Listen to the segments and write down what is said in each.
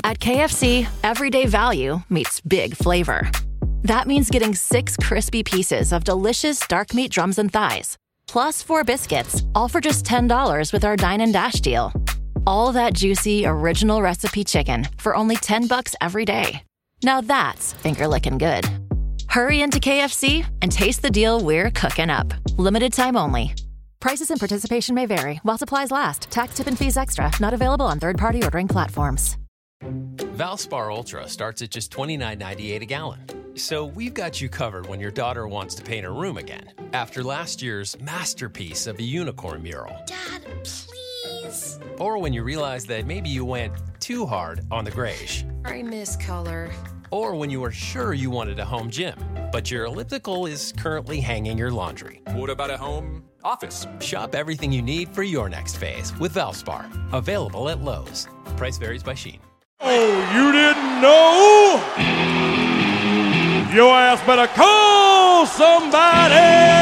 At KFC, everyday value meets big flavor. That means getting 6 crispy pieces of delicious dark meat drums and thighs, plus 4 biscuits, all for just $10 with our Dine and Dash deal. All that juicy, original recipe chicken for only $10 every day. Now that's finger-licking good. Hurry into KFC and taste the deal we're cooking up. Limited time only. Prices and participation may vary while supplies last. Tax, tip, and fees extra. Not available on third-party ordering platforms. Valspar Ultra starts at just $29.98 a gallon. So we've got you covered when your daughter wants to paint her room again after last year's masterpiece of a unicorn mural. Dad, please. Or when you realize that maybe you went too hard on the grayish. I miss color. Or when you were sure you wanted a home gym, but your elliptical is currently hanging your laundry. What about a home office? Shop everything you need for your next phase with Valspar. Available at Lowe's. Price varies by Shein. Oh, you didn't know? Your ass better call somebody!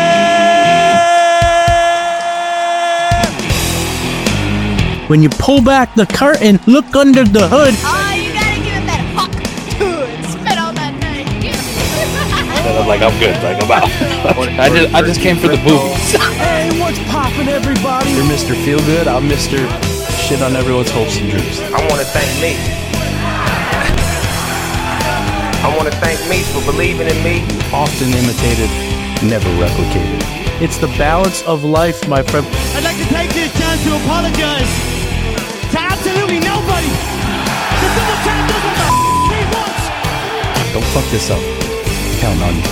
When you pull back the curtain, look under the hood. Oh, you gotta give it that hawk and spit on that thing. And I'm like, I'm good. Like, I'm out. I just came for the boobies. Hey, what's poppin', everybody? You're Mr. Feelgood. I'm Mr. Shit on everyone's hopes and dreams. I want to thank me. I want to thank me for believing in me. Often imitated, never replicated. It's the balance of life, my friend. I'd like to take this chance to apologize to absolutely nobody. The double champ does what the he wants. Don't fuck this up. Count on you.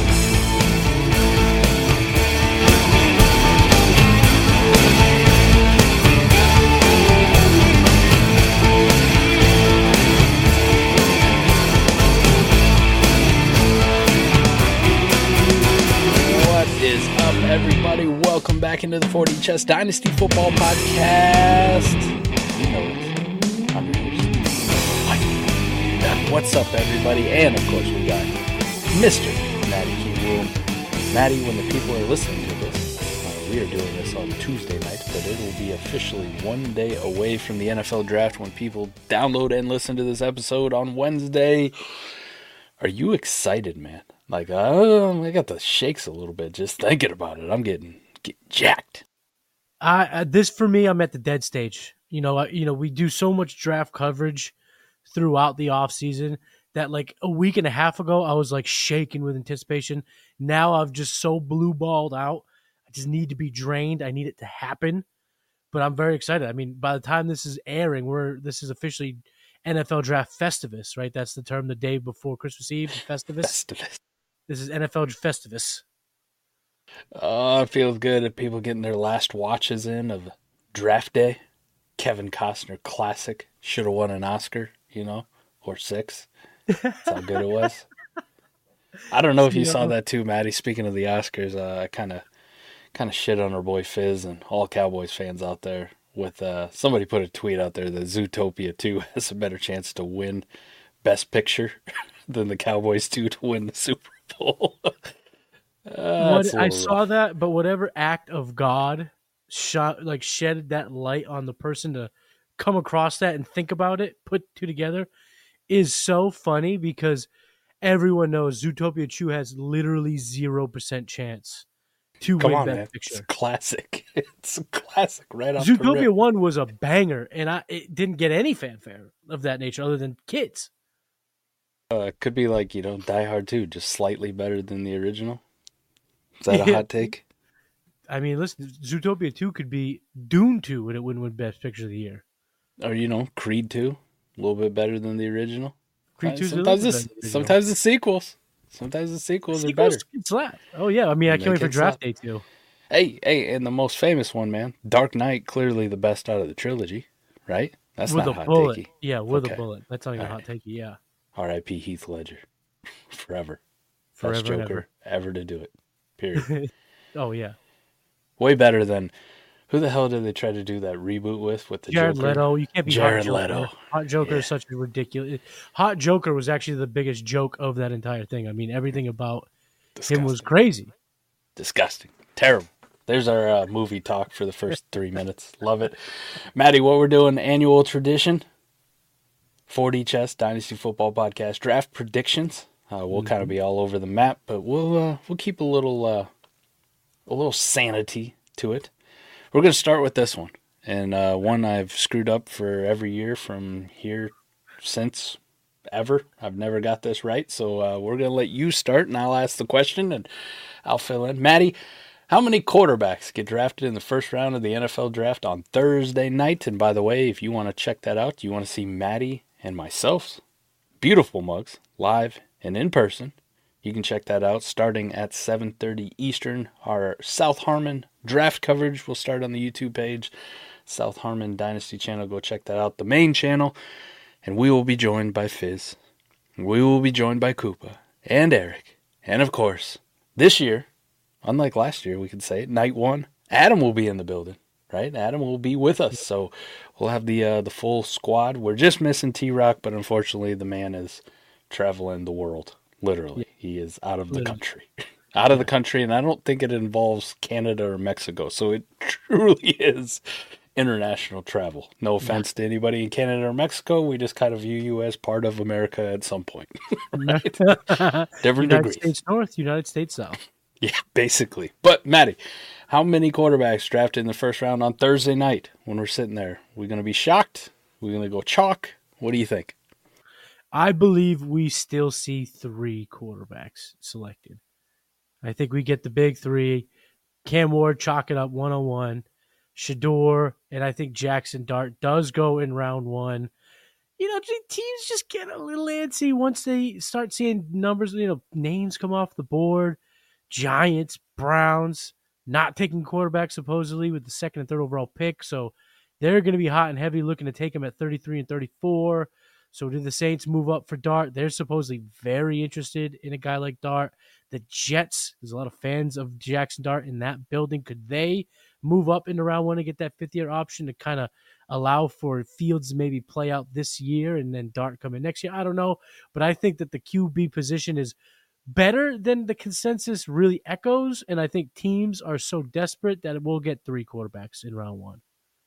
Is up, everybody? Welcome back into the 40 Chess Dynasty Football Podcast. You know it. I'm your host, Mike. What's up, everybody? And of course, we got Mr. Matty Keyroom. Matty, when the people are listening to this, we are doing this on Tuesday night, but it will be officially 1 day away from the NFL draft when people download and listen to this episode on Wednesday. Are you excited, man? Like, I got the shakes a little bit just thinking about it. I'm getting jacked. This for me, I'm at the dead stage. You know, we do so much draft coverage throughout the off season that like a week and a half ago, I was like shaking with anticipation. Now I've just so blue balled out. I just need to be drained. I need it to happen. But I'm very excited. I mean, by the time this is airing, this is officially NFL Draft Festivus, right? That's the term the day before Christmas Eve, Festivus. This is NFL Festivus. Oh, it feels good at people getting their last watches in of Draft Day. Kevin Costner classic. Should have won an Oscar, or 6. That's how good it was. I don't know if you saw that too, Maddie. Speaking of the Oscars, I kind of shit on our boy Fizz and all Cowboys fans out there. With somebody put a tweet out there that Zootopia 2 has a better chance to win Best Picture than the Cowboys 2 to win the Super Bowl. I saw that, but whatever act of God shed that light on the person to come across that and think about it, put two together, is so funny because everyone knows Zootopia 2 has literally 0% chance to win Best Picture. It's classic. It's a classic right off Zootopia the rip. 1 was a banger, and it didn't get any fanfare of that nature other than kids. Could be like, Die Hard 2, just slightly better than the original. Is that a hot take? I mean, listen, Zootopia 2 could be Dune 2 and it wouldn't win Best Picture of the Year. Or, Creed 2, a little bit better than the original. Creed 2 sometimes the sequels. Sometimes the sequels are better. Slap. Oh, yeah. I mean, I can't wait for Draft Day, too. Hey, and the most famous one, man. Dark Knight, clearly the best out of the trilogy, right? That's with not a hot bullet. takey. Yeah, with a bullet. That's not even a hot takey, yeah. R.I.P. Heath Ledger. Forever. Forever Best Joker ever to do it. Period. Oh, yeah. Way better than... Who the hell did they try to do that reboot with the Jared Joker? Leto. You can't be Jared Hot Joker. Leto. Hot Joker is such a ridiculous... Hot Joker was actually the biggest joke of that entire thing. I mean, everything about him was crazy. Disgusting. Terrible. There's our movie talk for the first 3 minutes. Love it. Maddie, what we're doing, annual tradition? 40 Chess Dynasty Football Podcast draft predictions. We'll kind of be all over the map, but we'll keep a little sanity to it. We're going to start with this one, and one I've screwed up for every year from here since ever. I've never got this right, so we're going to let you start, and I'll ask the question, and I'll fill in. Maddie, how many quarterbacks get drafted in the first round of the NFL draft on Thursday night? And by the way, if you want to check that out, you want to see Maddie and myself's beautiful mugs live and in person, you can check that out starting at 7:30 Eastern. Our South Harmon draft coverage will start on the YouTube page, South Harmon Dynasty channel. Go check that out, the main channel. And we will be joined by Fizz. We will be joined by Koopa and Eric. And of course, this year, unlike last year, we could say, night one, Adam will be in the building, right? Adam will be with us. So we'll have the full squad. We're just missing T-Rock, but unfortunately the man is traveling the world. Literally. He is out of the country. Out of the country, and I don't think it involves Canada or Mexico. So it truly is international travel. No offense to anybody in Canada or Mexico. We just kind of view you as part of America at some point. Right? Different United degrees. States North, United States South. Yeah, basically. But, Maddie, how many quarterbacks drafted in the first round on Thursday night when we're sitting there? We're going to be shocked? We're going to go chalk? What do you think? I believe we still see 3 quarterbacks selected. I think we get the big 3. Cam Ward, chalk it up 101. Shador, and I think Jackson Dart does go in round 1. You know, teams just get a little antsy once they start seeing numbers, names come off the board. Giants, Browns, not taking quarterbacks supposedly with the 2nd and 3rd overall pick. So they're going to be hot and heavy looking to take him at 33 and 34. So do the Saints move up for Dart? They're supposedly very interested in a guy like Dart. The Jets, there's a lot of fans of Jackson Dart in that building. Could they move up into round 1 to get that 5th-year option to kind of allow for Fields to maybe play out this year and then Dart come in next year? I don't know. But I think that the QB position is better than the consensus really echoes. And I think teams are so desperate that it will get 3 quarterbacks in round 1.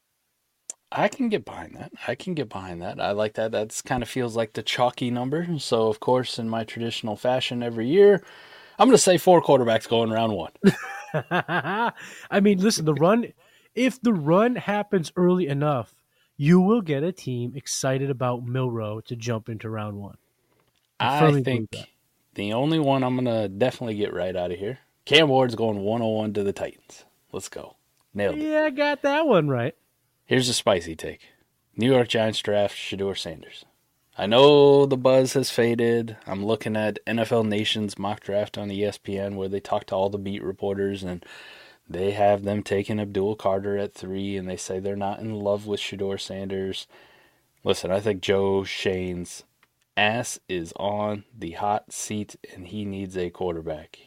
I can get behind that. I like that. That's kind of feels like the chalky number. So, of course, in my traditional fashion every year, I'm going to say 4 quarterbacks go in round 1. I mean, listen, if the run happens early enough, you will get a team excited about Milroe to jump into round 1. I think the only one I'm going to definitely get right out of here, Cam Ward's going 101 to the Titans. Let's go. Nailed it. Yeah, I got that one right. Here's a spicy take. New York Giants draft Shador Sanders. I know the buzz has faded. I'm looking at NFL Nation's mock draft on ESPN where they talk to all the beat reporters and they have them taking Abdul Carter at 3 and they say they're not in love with Shador Sanders. Listen, I think Joe Shane's ass is on the hot seat and he needs a quarterback.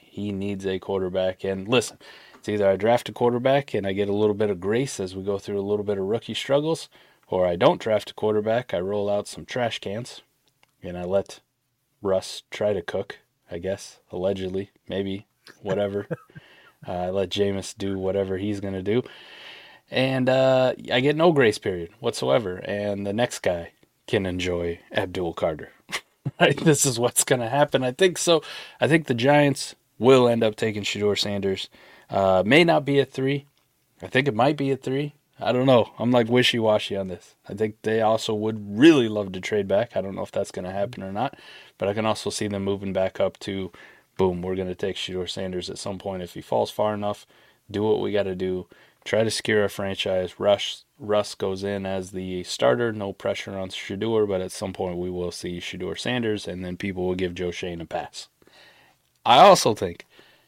And listen, it's either I draft a quarterback and I get a little bit of grace as we go through a little bit of rookie struggles, or I don't draft a quarterback, I roll out some trash cans, and I let Russ try to cook, I guess, allegedly, maybe, whatever. I let Jameis do whatever he's going to do. And I get no grace period whatsoever, and the next guy can enjoy Abdul Carter. Right? This is what's going to happen, I think. So I think the Giants will end up taking Shador Sanders. May not be at 3. I think it might be at 3. I don't know. I'm like wishy-washy on this. I think they also would really love to trade back. I don't know if that's going to happen or not. But I can also see them moving back up to, boom, we're going to take Shador Sanders at some point. If he falls far enough, do what we got to do. Try to secure a franchise. Russ goes in as the starter. No pressure on Shador, but at some point we will see Shador Sanders, and then people will give Joe Shane a pass. I also think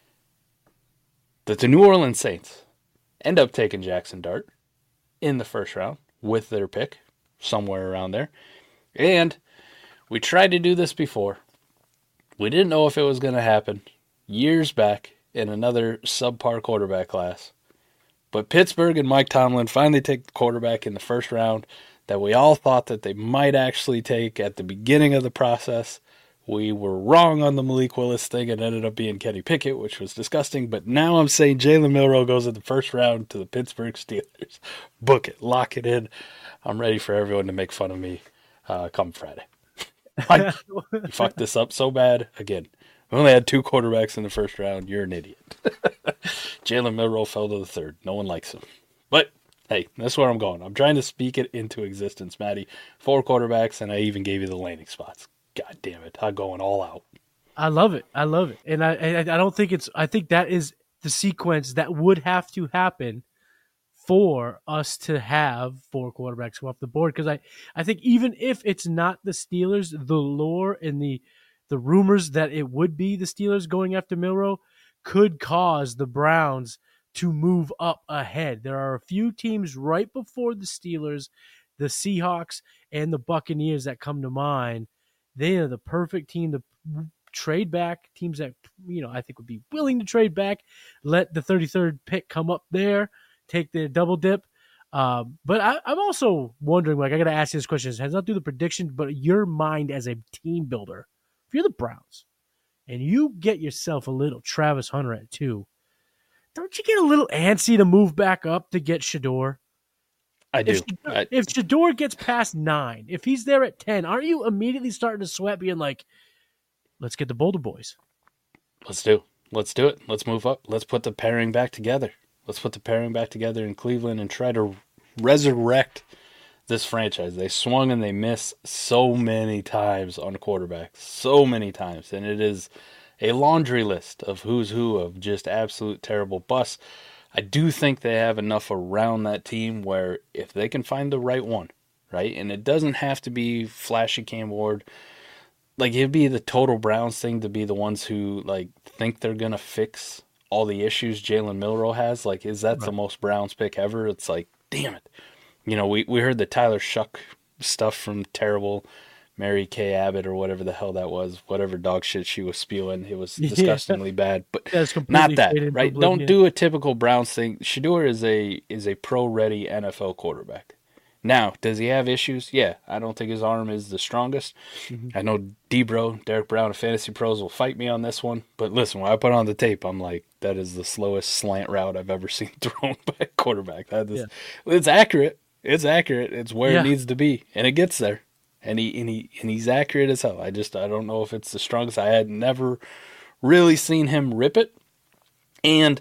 that the New Orleans Saints end up taking Jackson Dart in the first round with their pick, somewhere around there. And we tried to do this before. We didn't know if it was going to happen years back in another subpar quarterback class. But Pittsburgh and Mike Tomlin finally take the quarterback in the first round that we all thought that they might actually take at the beginning of the process. We were wrong on the Malik Willis thing. It ended up being Kenny Pickett, which was disgusting. But now I'm saying Jalen Milroe goes in the first round to the Pittsburgh Steelers. Book it. Lock it in. I'm ready for everyone to make fun of me come Friday. You fucked this up so bad again. We only had 2 quarterbacks in the first round. You're an idiot. Jalen Milroe fell to the 3rd. No one likes him. But, hey, that's where I'm going. I'm trying to speak it into existence, Maddie. 4 quarterbacks, and I even gave you the landing spots. God damn it. I'm going all out. I love it. And I don't think I think that is the sequence that would have to happen for us to have 4 quarterbacks come off the board. Because I think even if it's not the Steelers, the lore and the rumors that it would be the Steelers going after Milroe could cause the Browns to move up ahead. There are a few teams right before the Steelers, the Seahawks, and the Buccaneers that come to mind. They are the perfect team to trade back, teams that I think would be willing to trade back, let the 33rd pick come up there, take the double dip. But I'm also wondering, I got to ask you this question. It has not to do with the prediction, but your mind as a team builder. If you're the Browns and you get yourself a little Travis Hunter at 2, don't you get a little antsy to move back up to get Shedeur? I do. If Shedeur gets past 9, if he's there at 10, aren't you immediately starting to sweat being like, let's get the Boulder Boys? Let's do it. Let's move up. Let's put the pairing back together. Let's put the pairing back together in Cleveland and try to resurrect this franchise. They swung and they missed so many times on quarterbacks. So many times. And it is a laundry list of who's who of just absolute terrible busts. I do think they have enough around that team where if they can find the right one, right? And it doesn't have to be flashy Cam Ward. It'd be the total Browns thing to be the ones who, think they're going to fix all the issues Jalen Milroe has. Is that the most Browns pick ever? It's damn it. We heard the Tyler Shuck stuff from terrible Mary Kay Abbott or whatever the hell that was, whatever dog shit she was spewing. It was disgustingly bad, but not that, right? Don't do a typical Browns thing. Shedeur is a pro-ready NFL quarterback. Now, does he have issues? Yeah, I don't think his arm is the strongest. Mm-hmm. I know Derek Brown of Fantasy Pros will fight me on this one, but listen, when I put on the tape, I'm like, that is the slowest slant route I've ever seen thrown by a quarterback. It's accurate. It's accurate. It's where it needs to be, and it gets there. And he's accurate as hell. I don't know if it's the strongest. I had never really seen him rip it. And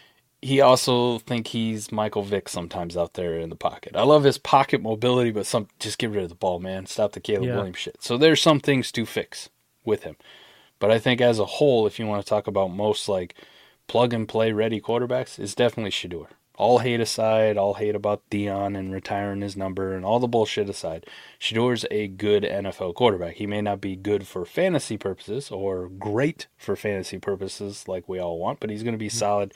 he also think he's Michael Vick sometimes out there in the pocket. I love his pocket mobility, but just get rid of the ball, man. Stop the Caleb Williams shit. So there's some things to fix with him. But I think as a whole, if you want to talk about most plug and play ready quarterbacks, it's definitely Shedeur. All hate aside, all hate about Dion and retiring his number and all the bullshit aside, Shedeur's a good NFL quarterback. He may not be good for fantasy purposes or great for fantasy purposes like we all want, but he's going to be solid.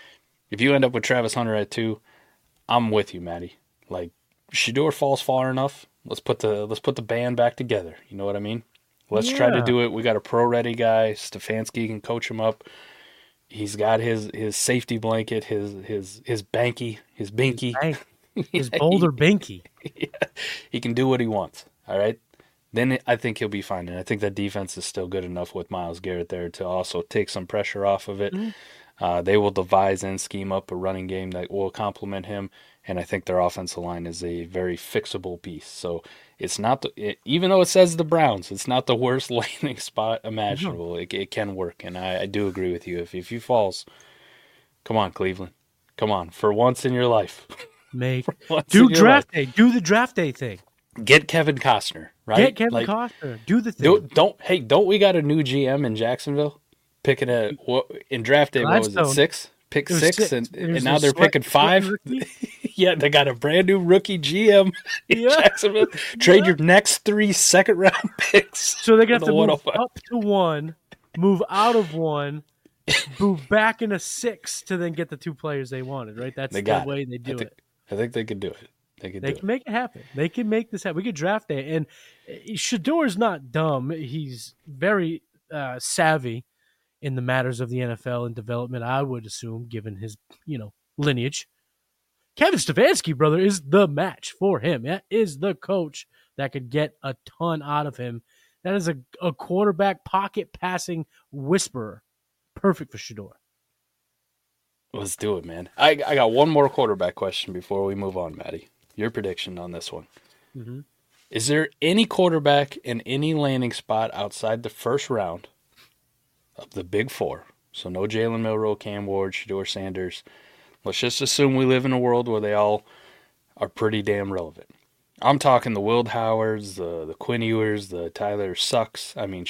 If you end up with Travis Hunter at 2, I'm with you, Matty. Shedeur falls far enough. Let's put the band back together. You know what I mean? Let's try to do it. We got a pro-ready guy. Stefanski can coach him up. He's got his safety blanket, his binky. His Boulder binky. Yeah, he can do what he wants, all right? Then I think he'll be fine. And I think that defense is still good enough with Myles Garrett there to also take some pressure off of it. Mm-hmm. They will devise and scheme up a running game that will complement him. And I think their offensive line is a very fixable piece. So it's not, even though it says the Browns, it's not the worst landing spot imaginable. No. It can work. And I do agree with you. If he falls, come on, Cleveland. Come on. For once in your life. Do draft day. Do the draft day thing. Get Kevin Costner, right? Get Kevin Costner. Do the thing. Don't we got a new GM in Jacksonville? Picking in draft day, what was it, 6? Pick 6, and now they're picking 5. Yeah, they got a brand new rookie GM in Jacksonville. Trade your next 3 second-round picks. So they're going to have to move up to 1, move out of 1, move back into 6 to then get the 2 players they wanted, right? That's the way they do it. I think they could do it. They can make it happen. They can make this happen. We could draft it. And Shedeur's not dumb. He's very savvy in the matters of the NFL and development, I would assume, given his, lineage. Kevin Stefanski, brother, is the match for him. That is the coach that could get a ton out of him. That is a quarterback pocket passing whisperer. Perfect for Shedeur. Let's do it, man. I got one more quarterback question before we move on, Matty. Your prediction on this one. Mm-hmm. Is there any quarterback in any landing spot outside the first round of the big four? So no Jalen Milroe, Cam Ward, Shedeur Sanders. Let's just assume we live in a world where they all are pretty damn relevant. I'm talking the Will Howards, the Quinn Ewers, the Tyler Shucks. I'm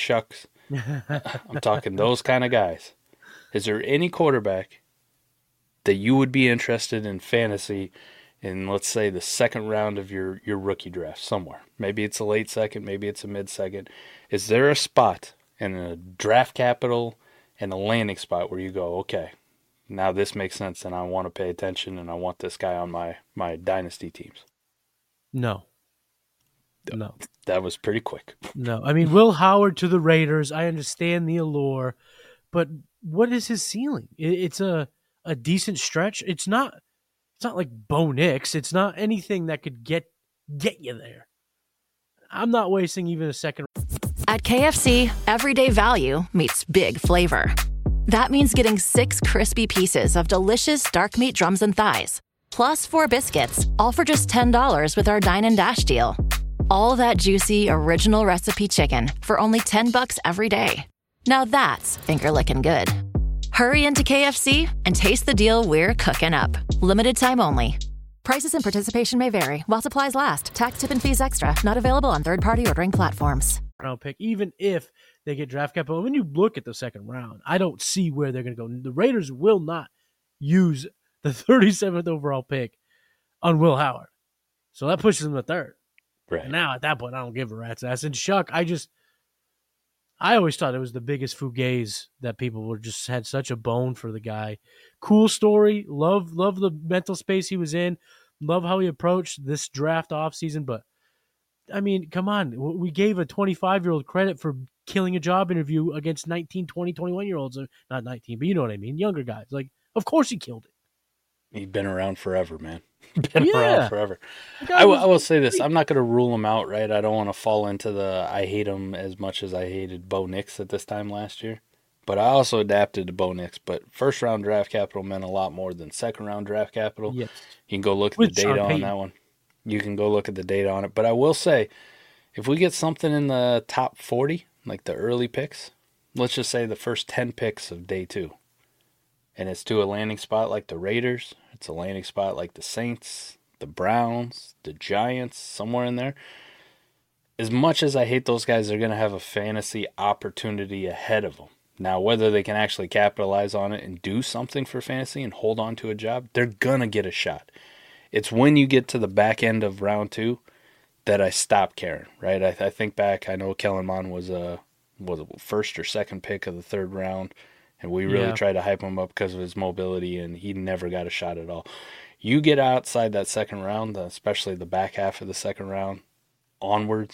talking those kind of guys. Is there any quarterback that you would be interested in fantasy in, let's say, the second round of your rookie draft somewhere? Maybe it's a late second, maybe it's a mid-second. Is there a spot in a draft capital and a landing spot where you go, okay, now this makes sense and I want to pay attention and I want this guy on my dynasty teams? No. That was pretty quick. No. I mean, Will Howard to the Raiders, I understand the allure, but what is his ceiling? It's a decent stretch. It's not like Bo Nix. It's not anything that could get you there. I'm not wasting even a second. At KFC, everyday value meets big flavor. That means getting 6 crispy pieces of delicious dark meat drums and thighs, plus 4 biscuits, all for just $10 with our Dine and Dash deal. All that juicy, original recipe chicken for only $10 every day. Now that's finger-licking good. Hurry into KFC and taste the deal we're cooking up. Limited time only. Prices and participation may vary while supplies last. Tax, tip, and fees extra. Not available on third-party ordering platforms. Round pick, even if they get draft capital. When you look at the second round, I don't see where they're going to go. The Raiders will not use the 37th overall pick on Will Howard. So that pushes them to third. Right. And now, at that point, I don't give a rat's ass. And Shuck, I always thought it was the biggest fugazi that people were just had such a bone for the guy. Cool story. Love the mental space he was in. Love how he approached this draft offseason. But, I mean, come on. We gave a 25-year-old credit for killing a job interview against 19, 20, 21-year-olds. Not 19, but you know what I mean. Younger guys. Like, of course he killed it. He's been around forever, man. Around forever. I will say this. I'm not going to rule him out, right? I don't want to fall into I hate him as much as I hated Bo Nix at this time last year. But I also adapted to Bo Nix. But first-round draft capital meant a lot more than second-round draft capital. Yes. You can go look at the data on that one. You can go look at the data on it. But I will say, if we get something in the top 40, like the early picks, let's just say the first 10 picks of day 2, and it's to a landing spot like the Raiders, it's a landing spot like the Saints, the Browns, the Giants, somewhere in there. As much as I hate those guys, they're going to have a fantasy opportunity ahead of them. Now, whether they can actually capitalize on it and do something for fantasy and hold on to a job, they're going to get a shot. It's when you get to the back end of round 2 that I stop caring, right? I think back, I know Kellen Mond was a first or second pick of the third round. And we really tried to hype him up because of his mobility, and he never got a shot at all. You get outside that second round, especially the back half of the second round, onwards,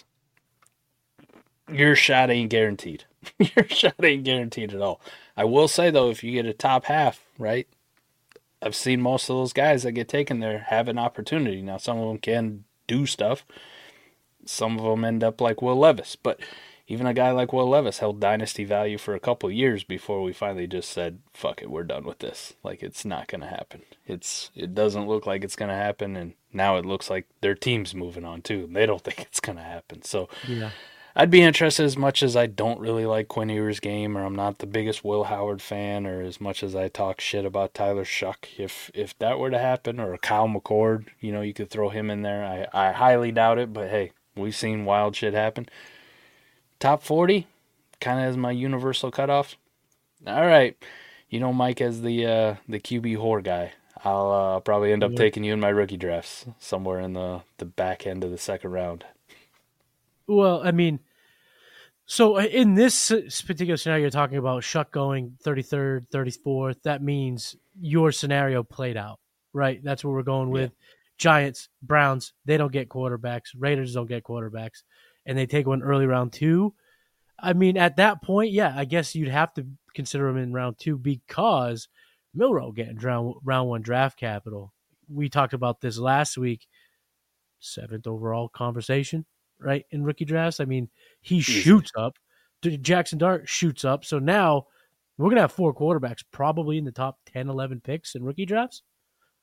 your shot ain't guaranteed. Your shot ain't guaranteed at all. I will say, though, if you get a top half, right, I've seen most of those guys that get taken there have an opportunity. Now, some of them can do stuff. Some of them end up like Will Levis, but even a guy like Will Levis held dynasty value for a couple of years before we finally just said, fuck it, we're done with this. Like, it's not going to happen. It doesn't look like it's going to happen, and now it looks like their team's moving on, too. They don't think it's going to happen. So I'd be interested, as much as I don't really like Quinn Ewers' game, or I'm not the biggest Will Howard fan, or as much as I talk shit about Tyler Shuck. If that were to happen, or Kyle McCord, you could throw him in there. I highly doubt it, but hey, we've seen wild shit happen. Top 40, kind of as my universal cutoff. All right, Mike as the QB whore guy. I'll probably end up taking you in my rookie drafts somewhere in the back end of the second round. Well, I mean, so in this particular scenario, you're talking about Shuck going 33rd, 34th. That means your scenario played out, right? That's what we're going with. Giants, Browns, they don't get quarterbacks. Raiders don't get quarterbacks. And they take one early round 2. I mean, at that point, I guess you'd have to consider him in round 2 because Milroe getting round 1 draft capital. We talked about this last week. 7th overall conversation, right, in rookie drafts. I mean, he shoots up. Jackson Dart shoots up. So now we're going to have 4 quarterbacks probably in the top 10, 11 picks in rookie drafts.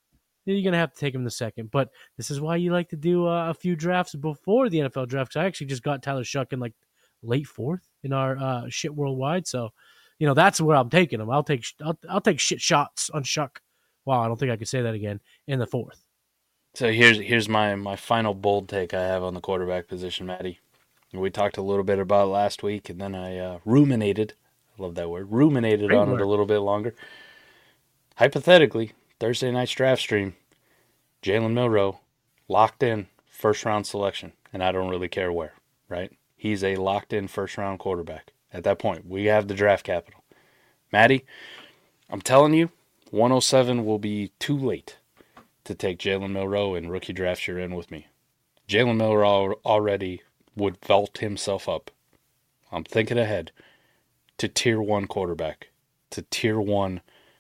you're going to have to take him in the second. But this is why you like to do a few drafts before the NFL draft. Because I actually just got Tyler Shuck in like late fourth in our shit worldwide. So, that's where I'm taking him. I'll take shit shots on Shuck. Wow, I don't think I could say that again in the fourth. So here's my final bold take I have on the quarterback position, Matty. We talked a little bit about it last week, and then I ruminated. I love that word. Ruminated Great on word. It a little bit longer. Hypothetically, Thursday night's draft stream, Jalen Milroe, locked in first-round selection, and I don't really care where, right? He's a locked-in first-round quarterback. At that point, we have the draft capital. Matty, I'm telling you, 107 will be too late to take Jalen Milroe and rookie draft year in with me. Jalen Milroe already would vault himself up. I'm thinking ahead to tier 1 quarterback, to tier 1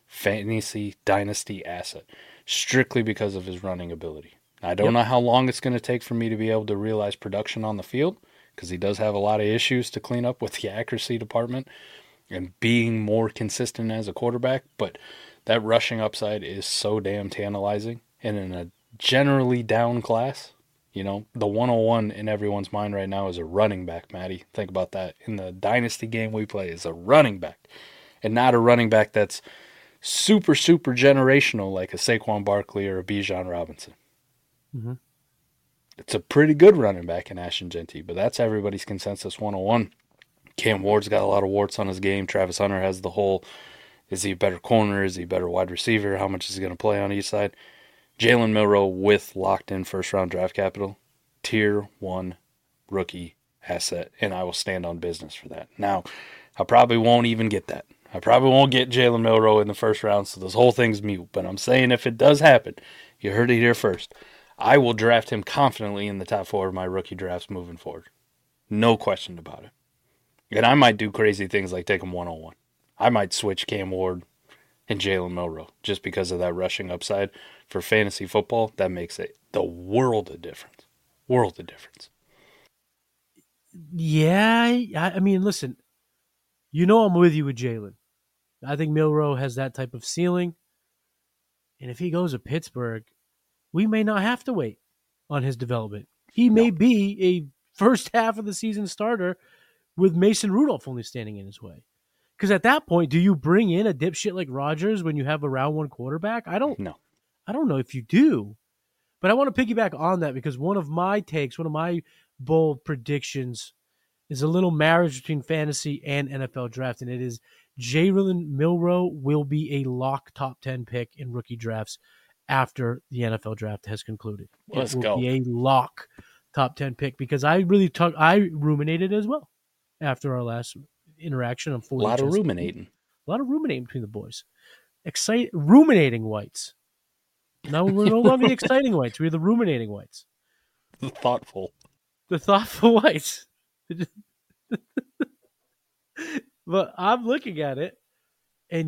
fantasy dynasty asset, strictly because of his running ability. I don't know how long it's going to take for me to be able to realize production on the field, because he does have a lot of issues to clean up with the accuracy department and being more consistent as a quarterback, but that rushing upside is so damn tantalizing. And in a generally down class, the 101 in everyone's mind right now is a running back, Matty. Think about that. In the dynasty game we play, is a running back. And not a running back that's super, super generational like a Saquon Barkley or a Bijan Robinson. Mm-hmm. It's a pretty good running back in Ashton Jeanty, but that's everybody's consensus 101. Cam Ward's got a lot of warts on his game. Travis Hunter has the whole, is he a better corner? Is he a better wide receiver? How much is he going to play on each side? Jalen Milroe with locked-in first-round draft capital, tier 1 rookie asset, and I will stand on business for that. Now, I probably won't even get that. I probably won't get Jalen Milroe in the first round, so this whole thing's mute. But I'm saying if it does happen, you heard it here first, I will draft him confidently in the top 4 of my rookie drafts moving forward. No question about it. And I might do crazy things like take him 101. I might switch Cam Ward and Jalen Milroe just because of that rushing upside. For fantasy football, that makes it the world of difference. World of difference. Yeah, I mean, listen, I'm with you with Jalen. I think Milroe has that type of ceiling. And if he goes to Pittsburgh, we may not have to wait on his development. He may be a first half of the season starter with Mason Rudolph only standing in his way. Because at that point, do you bring in a dipshit like Rodgers when you have a round 1 quarterback? I don't know if you do. But I want to piggyback on that because one of my bold predictions is a little marriage between fantasy and NFL draft, and it is Jalen Milroe will be a lock top 10 pick in rookie drafts after the NFL draft has concluded. Let's it will go. be a lock top 10 pick because I ruminated as well after our last interaction. On a lot of ruminating between the boys. Ruminating whites. Now we're no longer the exciting whites. We're the ruminating whites. The thoughtful whites. But I'm looking at it, and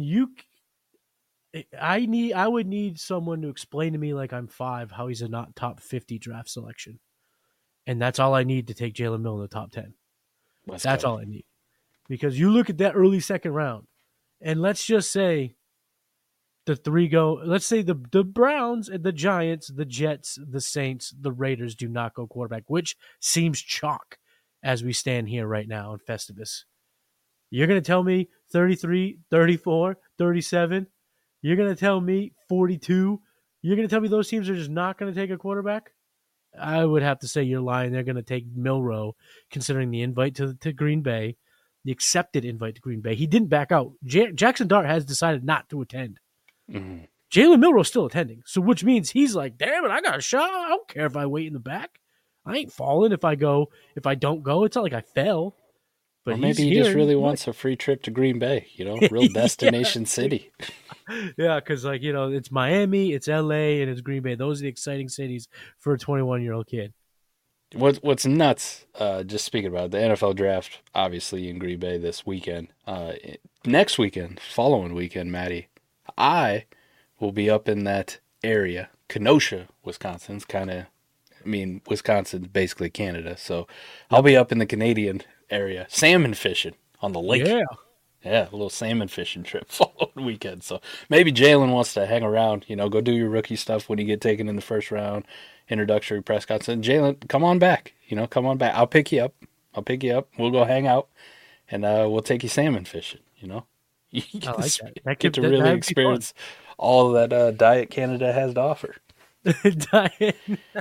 I would need someone to explain to me like I'm 5 how he's a not top 50 draft selection, and that's all I need to take Jalen Milroe in the top 10. That's all I need, because you look at that early second round, and let's just say the 3 go. Let's say the Browns and the Giants, the Jets, the Saints, the Raiders do not go quarterback, which seems chalk as we stand here right now in Festivus. You're going to tell me 33, 34, 37. You're going to tell me 42. You're going to tell me those teams are just not going to take a quarterback? I would have to say you're lying. They're going to take Milroe, considering the invite to Green Bay, the accepted invite to Green Bay. He didn't back out. Jackson Dart has decided not to attend. Mm-hmm. Jalen Milroe's still attending, so which means he's like, damn it, I got a shot. I don't care if I wait in the back. I ain't falling if I don't go. It's not like I fell. But or maybe he just really wants a free trip to Green Bay, real destination city. Yeah, because it's Miami, it's LA, and it's Green Bay. Those are the exciting cities for a 21-year-old kid. What's nuts, just speaking about it, the NFL draft, obviously in Green Bay this weekend. Next weekend, following weekend, Matty, I will be up in that area. Kenosha, Wisconsin's Wisconsin's basically Canada, so I'll be up in the Canadian area, salmon fishing on the lake. Yeah, a little salmon fishing trip following weekend. So maybe Jalen wants to hang around, go do your rookie stuff when you get taken in the first round, introductory press conference. Jalen, come on back. Come on back. I'll pick you up. We'll go hang out, and we'll take you salmon fishing, You I like that. Get to really experience all that Diet Canada has to offer. Diet.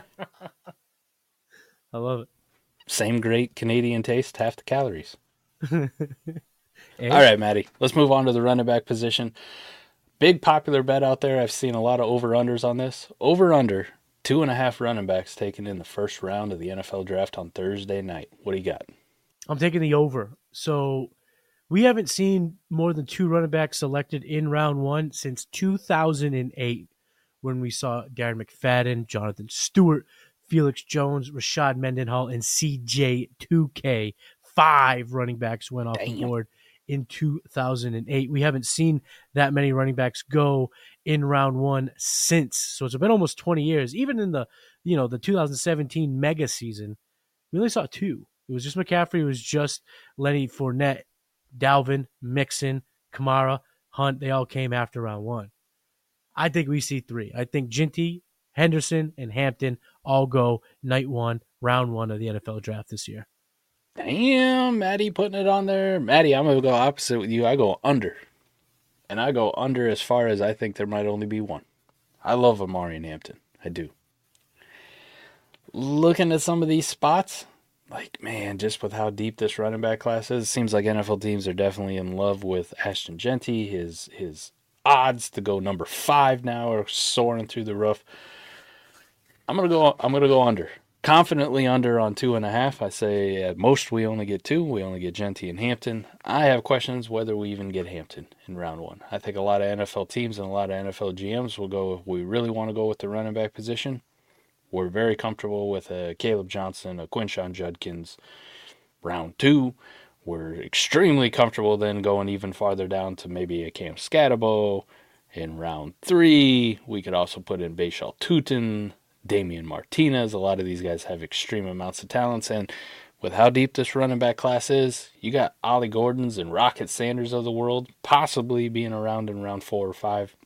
I love it. Same great Canadian taste, half the calories. All right, Maddie, let's move on to the running back position. Big popular bet out there. I've seen a lot of over-unders on this. Over-under, 2.5 running backs taken in the first round of the NFL draft on Thursday night. What do you got? I'm taking the over. So we haven't seen more than 2 running backs selected in round 1 since 2008 when we saw Darren McFadden, Jonathan Stewart, Felix Jones, Rashad Mendenhall, and CJ2K. 5 running backs went off the board in 2008. We haven't seen that many running backs go in round 1 since. So it's been almost 20 years. Even in the 2017 mega season, we only saw 2. It was just McCaffrey. It was just Lenny Fournette, Dalvin, Mixon, Kamara, Hunt. They all came after round 1. I think we see 3. I think Ginty, Henderson, and Hampton all go night 1, round 1 of the NFL draft this year. Damn, Maddie putting it on there. Maddie, I'm going to go opposite with you. I go under. And I go under as far as I think there might only be 1. I love Amari and Hampton. I do. Looking at some of these spots, man, just with how deep this running back class is, it seems like NFL teams are definitely in love with Ashton Genty. His odds to go number 5 now are soaring through the roof. I'm gonna go under. Confidently under on 2.5. I say at most we only get 2. We only get Genty and Hampton. I have questions whether we even get Hampton in round 1. I think a lot of NFL teams and a lot of NFL GMs will go, if we really want to go with the running back position, we're very comfortable with a Caleb Johnson, a Quinshon Judkins. Round 2, we're extremely comfortable then going even farther down to maybe a Cam Scatterbo. In round 3, we could also put in Bashal Tutin, Damian Martinez. A lot of these guys have extreme amounts of talents, and with how deep this running back class is, you got Ollie Gordons and Rocket Sanders of the world possibly being around in round 4 or 5.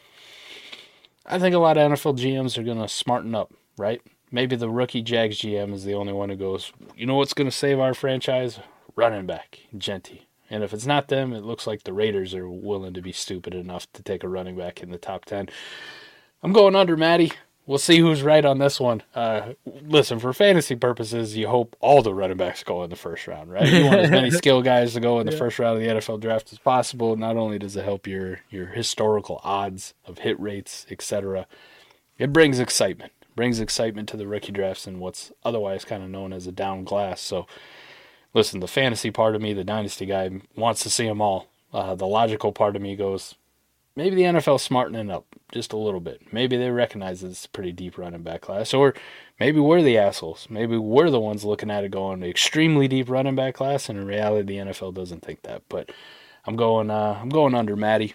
I think a lot of NFL GMs are going to smarten up, right? Maybe the rookie Jags GM is the only one who goes, you know what's going to save our franchise? Running back, Genty. And if it's not them, it looks like the Raiders are willing to be stupid enough to take a running back in the top 10. I'm going under, Maddie. We'll see who's right on this one. Listen, for fantasy purposes, you hope all the running backs go in the first round, right? You want as many skill guys to go in the first round of the NFL draft as possible. Not only does it help your historical odds of hit rates, etc., it brings excitement. Brings excitement to the rookie drafts and what's otherwise kind of known as a down glass. So, listen, the fantasy part of me, the dynasty guy, wants to see them all. The logical part of me goes, maybe the NFL's smartening up just a little bit. Maybe they recognize that it's a pretty deep running back class. Or maybe we're the assholes. Maybe we're the ones looking at it going extremely deep running back class, and in reality the NFL doesn't think that. But I'm going under, Maddie.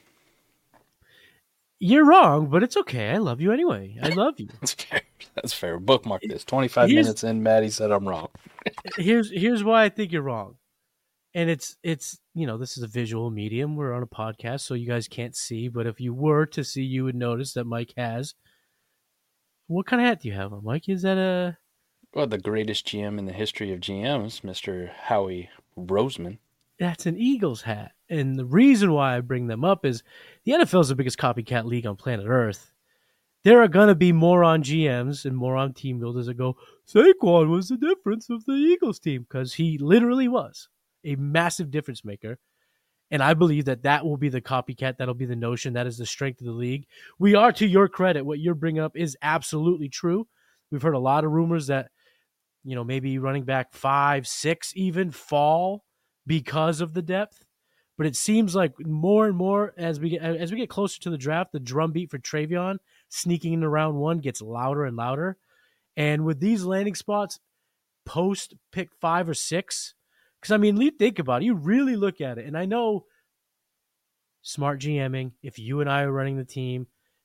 You're wrong, but it's okay. I love you anyway. I love you. That's fair. Bookmark this. 25 minutes in, Maddie said I'm wrong. Here's why I think you're wrong. And it's this is a visual medium. We're on a podcast, so you guys can't see. But if you were to see, you would notice that Mike has. What kind of hat do you have on, Mike? Is that the greatest GM in the history of GMs, Mr. Howie Roseman. That's an Eagles hat. And the reason why I bring them up is the NFL is the biggest copycat league on planet Earth. There are going to be moron GMs and moron team builders that go, Saquon was the difference of the Eagles team, because he literally was a massive difference maker. And I believe that will be the copycat. That'll be the notion. That is the strength of the league. We are, to your credit, what you're bringing up is absolutely true. We've heard a lot of rumors that, maybe running back 5, 6 even fall because of the depth. But it seems like more and more as we get closer to the draft, the drumbeat for Travion sneaking into round 1 gets louder and louder. And with these landing spots post pick 5 or 6, because, think about it. You really look at it. And I know smart GMing, if you and I are running the team,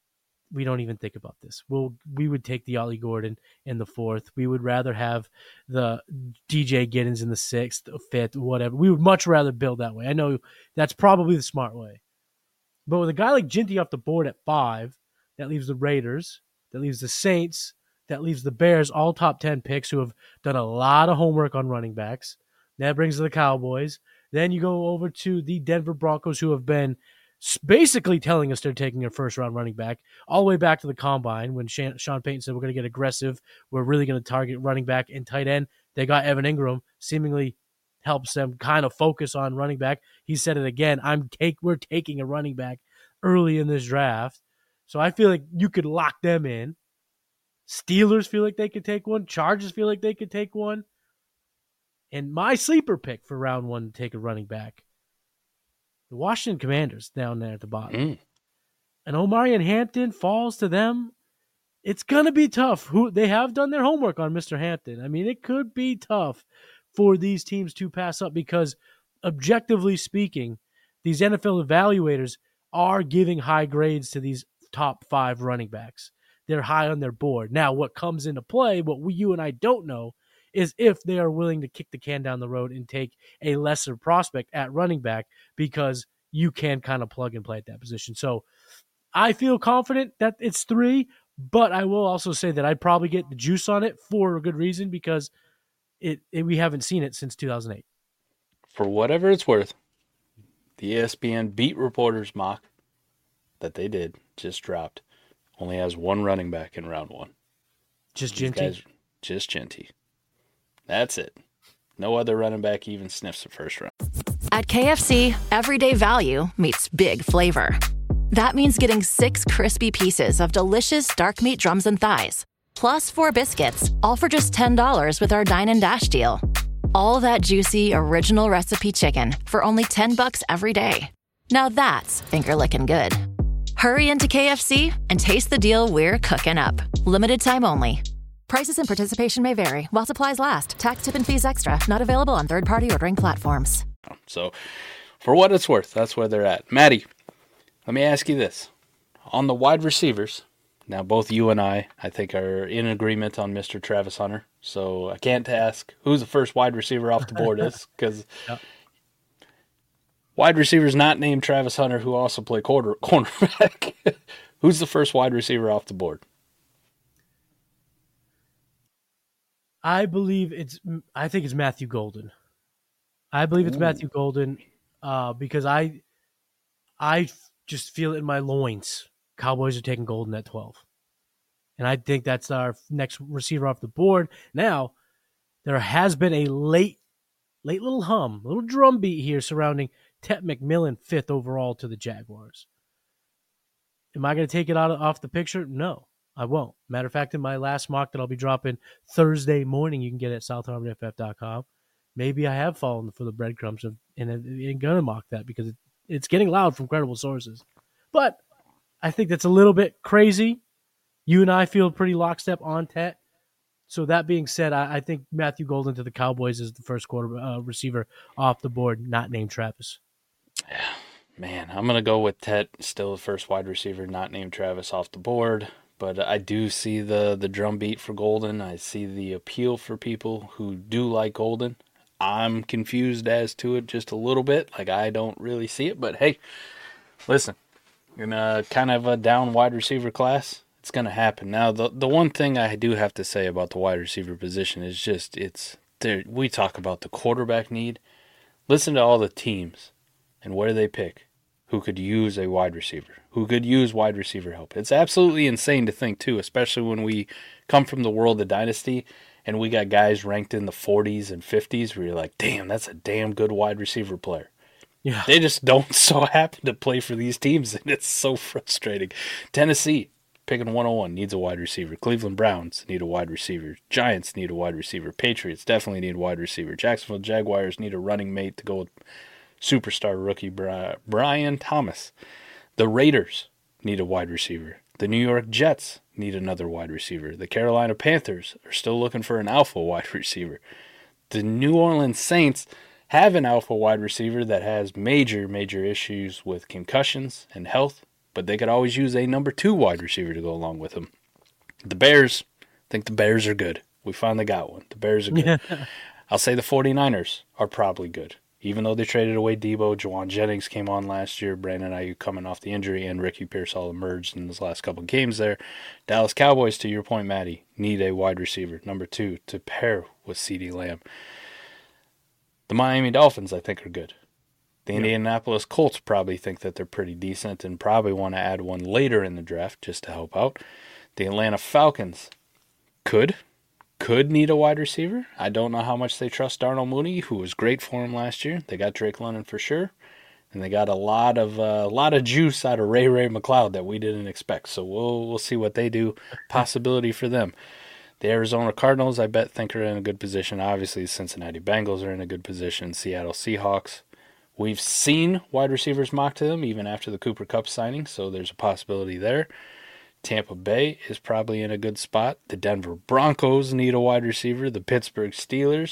we don't even think about this. We would take the Ollie Gordon in the 4th. We would rather have the DJ Giddens in the 6th, 5th, whatever. We would much rather build that way. I know that's probably the smart way. But with a guy like Ginty off the board at 5, that leaves the Raiders, that leaves the Saints, that leaves the Bears, all top 10 picks who have done a lot of homework on running backs. That brings the Cowboys. Then you go over to the Denver Broncos, who have been basically telling us they're taking a first-round running back all the way back to the Combine when Sean Payton said we're going to get aggressive. We're really going to target running back and tight end. They got Evan Ingram, seemingly helps them kind of focus on running back. He said it again. We're taking a running back early in this draft. So I feel like you could lock them in. Steelers feel like they could take one. Chargers feel like they could take one. And my sleeper pick for round 1 to take a running back, the Washington Commanders down there at the bottom. And Omarion Hampton falls to them. It's going to be tough. They have done their homework on Mr. Hampton. I mean, it could be tough for these teams to pass up because, objectively speaking, these NFL evaluators are giving high grades to these top 5 running backs. They're high on their board. Now, what comes into play, you and I don't know, is if they are willing to kick the can down the road and take a lesser prospect at running back because you can kind of plug and play at that position. So I feel confident that it's 3, but I will also say that I'd probably get the juice on it for a good reason because we haven't seen it since 2008. For whatever it's worth, the ESPN beat reporters mock that they did just dropped. Only has 1 running back in round 1. Just Ginty? Just Ginty. That's it. No other running back even sniffs the first round. At KFC, everyday value meets big flavor. That means getting 6 crispy pieces of delicious dark meat drums and thighs, plus 4 biscuits, all for just $10 with our Dine and Dash deal. All that juicy, original recipe chicken for only $10 every day. Now that's finger-licking good. Hurry into KFC and taste the deal we're cooking up. Limited time only. Prices and participation may vary while supplies last. Tax, tip, and fees extra. Not available on third-party ordering platforms. So, for what it's worth, that's where they're at. Maddie, let me ask you this. On the wide receivers, now both you and I think, are in agreement on Mr. Travis Hunter. So, I can't ask who the first wide receiver off the board is, because wide receivers not named Travis Hunter who also play cornerback. Who's the first wide receiver off the board? I think it's Matthew Golden. I believe it's Matthew Golden because I just feel it in my loins. Cowboys are taking Golden at 12. And I think that's our next receiver off the board. Now, there has been a late little hum, little drum beat here surrounding Tet McMillan 5th overall to the Jaguars. Am I going to take it off the picture? No, I won't. Matter of fact, in my last mock that I'll be dropping Thursday morning, you can get it at southharborff.com. Maybe I have fallen for the breadcrumbs and I'm going to mock that because it's getting loud from credible sources. But I think that's a little bit crazy. You and I feel pretty lockstep on Tet. So that being said, I think Matthew Golden to the Cowboys is the first receiver off the board, not named Travis. Yeah, man, I'm going to go with Tet, still the first wide receiver, not named Travis off the board. But I do see the drumbeat for Golden. I see the appeal for people who do like Golden. I'm confused as to it just a little bit. Like, I don't really see it. But, hey, listen, in a kind of a down wide receiver class, it's going to happen. Now, the one thing I do have to say about the wide receiver position is just we talk about the quarterback need. Listen to all the teams and where they pick who could use a wide receiver, who could use wide receiver help. It's absolutely insane to think, too, especially when we come from the world of Dynasty and we got guys ranked in the 40s and 50s where you're like, damn, that's a damn good wide receiver player. Yeah. They just don't so happen to play for these teams, and it's so frustrating. Tennessee, picking 101, needs a wide receiver. Cleveland Browns need a wide receiver. Giants need a wide receiver. Patriots definitely need a wide receiver. Jacksonville Jaguars need a running mate to go with superstar rookie Brian Thomas. The Raiders need a wide receiver. The New York Jets need another wide receiver. The Carolina Panthers are still looking for an alpha wide receiver. The New Orleans Saints have an alpha wide receiver that has major issues with concussions and health. but they could always use a number 2 wide receiver to go along with him. The Bears, I think the Bears are good. We finally got one. The Bears are good. I'll say the 49ers are probably good. Even though they traded away Debo, Juwan Jennings came on last year, Brandon Ayuk coming off the injury, and Ricky Pearsall emerged in his last couple of games there. Dallas Cowboys, to your point, Matty, need a wide receiver, number 2, to pair with CeeDee Lamb. The Miami Dolphins, I think, are good. The Indianapolis Colts probably think that they're pretty decent and probably want to add one later in the draft just to help out. The Atlanta Falcons could need a wide receiver. I don't know how much they trust Darnell Mooney, who was great for him last year. They got Drake London for sure, and they got a lot of juice out of Ray McLeod that we didn't expect. So we'll see what they do. Possibility for them. The Arizona Cardinals, I think, are in a good position. Obviously, the Cincinnati Bengals are in a good position. Seattle Seahawks. We've seen wide receivers mocked to them even after the Cooper Kupp signing, so there's a possibility there. Tampa Bay is probably in a good spot. The Denver Broncos need a wide receiver. The Pittsburgh Steelers.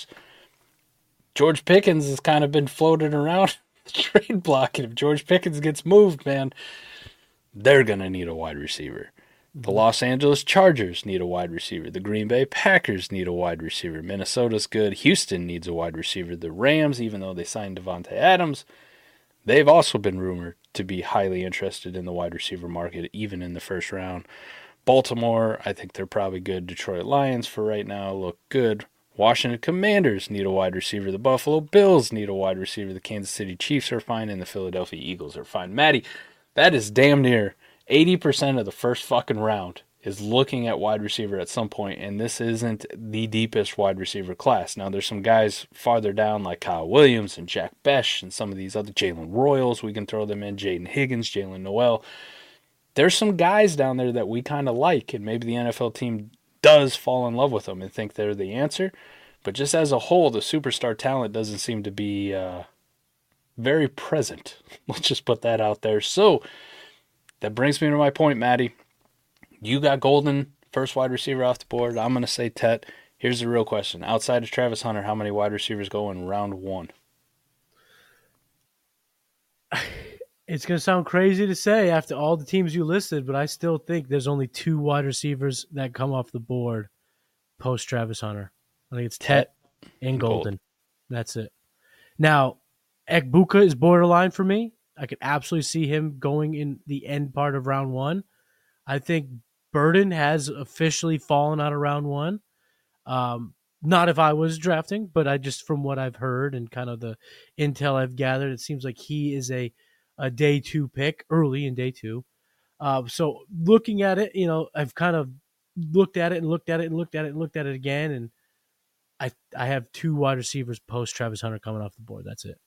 George Pickens has kind of been floated around the trade block, and if George Pickens gets moved, man, they're going to need a wide receiver. The Los Angeles Chargers need a wide receiver. The Green Bay Packers need a wide receiver. Minnesota's good. Houston needs a wide receiver. The Rams, even though they signed Devontae Adams, they've also been rumored to be highly interested in the wide receiver market, even in the first round. Baltimore, I think they're probably good. Detroit Lions for right now look good. Washington Commanders need a wide receiver. The Buffalo Bills need a wide receiver. The Kansas City Chiefs are fine, and the Philadelphia Eagles are fine. Matty, that is damn near 80% of the first fucking round is looking at wide receiver at some point, and this isn't the deepest wide receiver class. Now, there's some guys farther down like Kyle Williams and Jack Besh and some of these other Jalen Royals. We can throw them in. Jaden Higgins, Jalen Noel. There's some guys down there that we kind of like, and maybe the NFL team does fall in love with them and think they're the answer. But just as a whole, the superstar talent doesn't seem to be very present. Let's just put that out there. So that brings me to my point, Matty. You got Golden, first wide receiver off the board. I'm going to say Tet. Here's the real question. Outside of Travis Hunter, how many wide receivers go in round 1? It's going to sound crazy to say after all the teams you listed, but I still think there's only 2 wide receivers that come off the board post Travis Hunter. I think it's Tet and Golden. That's it. Now, Ekbuka is borderline for me. I could absolutely see him going in the end part of round 1. I think Burden has officially fallen out of round 1. Not if I was drafting, but I just from what I've heard and kind of the intel I've gathered, it seems like he is a day 2 pick, early in day 2. So looking at it, I've kind of looked at it and looked at it and looked at it and looked at it again, and I have 2 wide receivers post Travis Hunter coming off the board. That's it.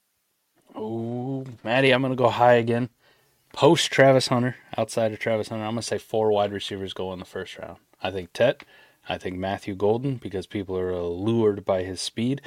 Oh, Matty, I'm going to go high again. Post Travis Hunter, outside of Travis Hunter, I'm going to say 4 wide receivers go in the first round. I think Tet. I think Matthew Golden, because people are allured by his speed.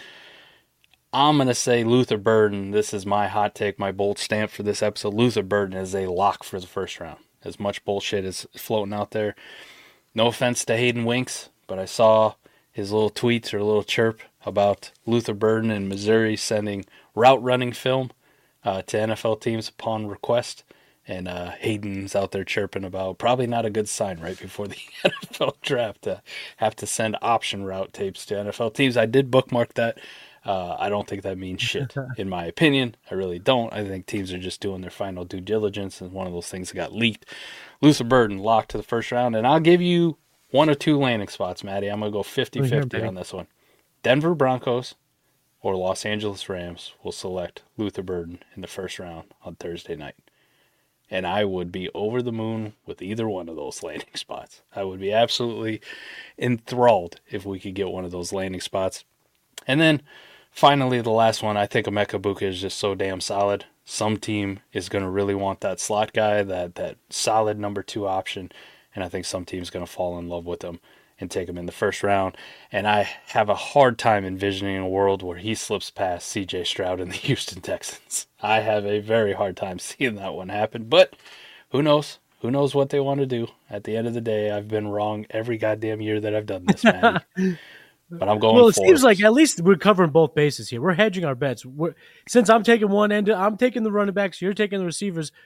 I'm going to say Luther Burden. This is my hot take, my bold stamp for this episode. Luther Burden is a lock for the first round. As much bullshit is floating out there. No offense to Hayden Winks, but I saw his little tweets or a little chirp about Luther Burden in Missouri sending route running film to NFL teams upon request. And Hayden's out there chirping about probably not a good sign right before the NFL draft to have to send option route tapes to NFL teams. I did bookmark that. I don't think that means shit, in my opinion. I really don't. I think teams are just doing their final due diligence, and one of those things that got leaked. Luther Burden locked to the first round, and I'll give you 1 or 2 landing spots, Matty. I'm going to go 50-50 on this one. Denver Broncos or Los Angeles Rams will select Luther Burden in the first round on Thursday night. And I would be over the moon with either one of those landing spots. I would be absolutely enthralled if we could get one of those landing spots. And then, finally, the last one, I think Emeka Egbuka is just so damn solid. Some team is going to really want that slot guy, that solid number 2 option. And I think some team's going to fall in love with him and take him in the first round. And I have a hard time envisioning a world where he slips past C.J. Stroud and the Houston Texans. I have a very hard time seeing that one happen. But who knows? Who knows what they want to do? At the end of the day, I've been wrong every goddamn year that I've done this, man. But I'm going. Well, it seems like at least we're covering both bases here. We're hedging our bets. Since I'm taking one end, I'm taking the running backs. You're taking the receivers.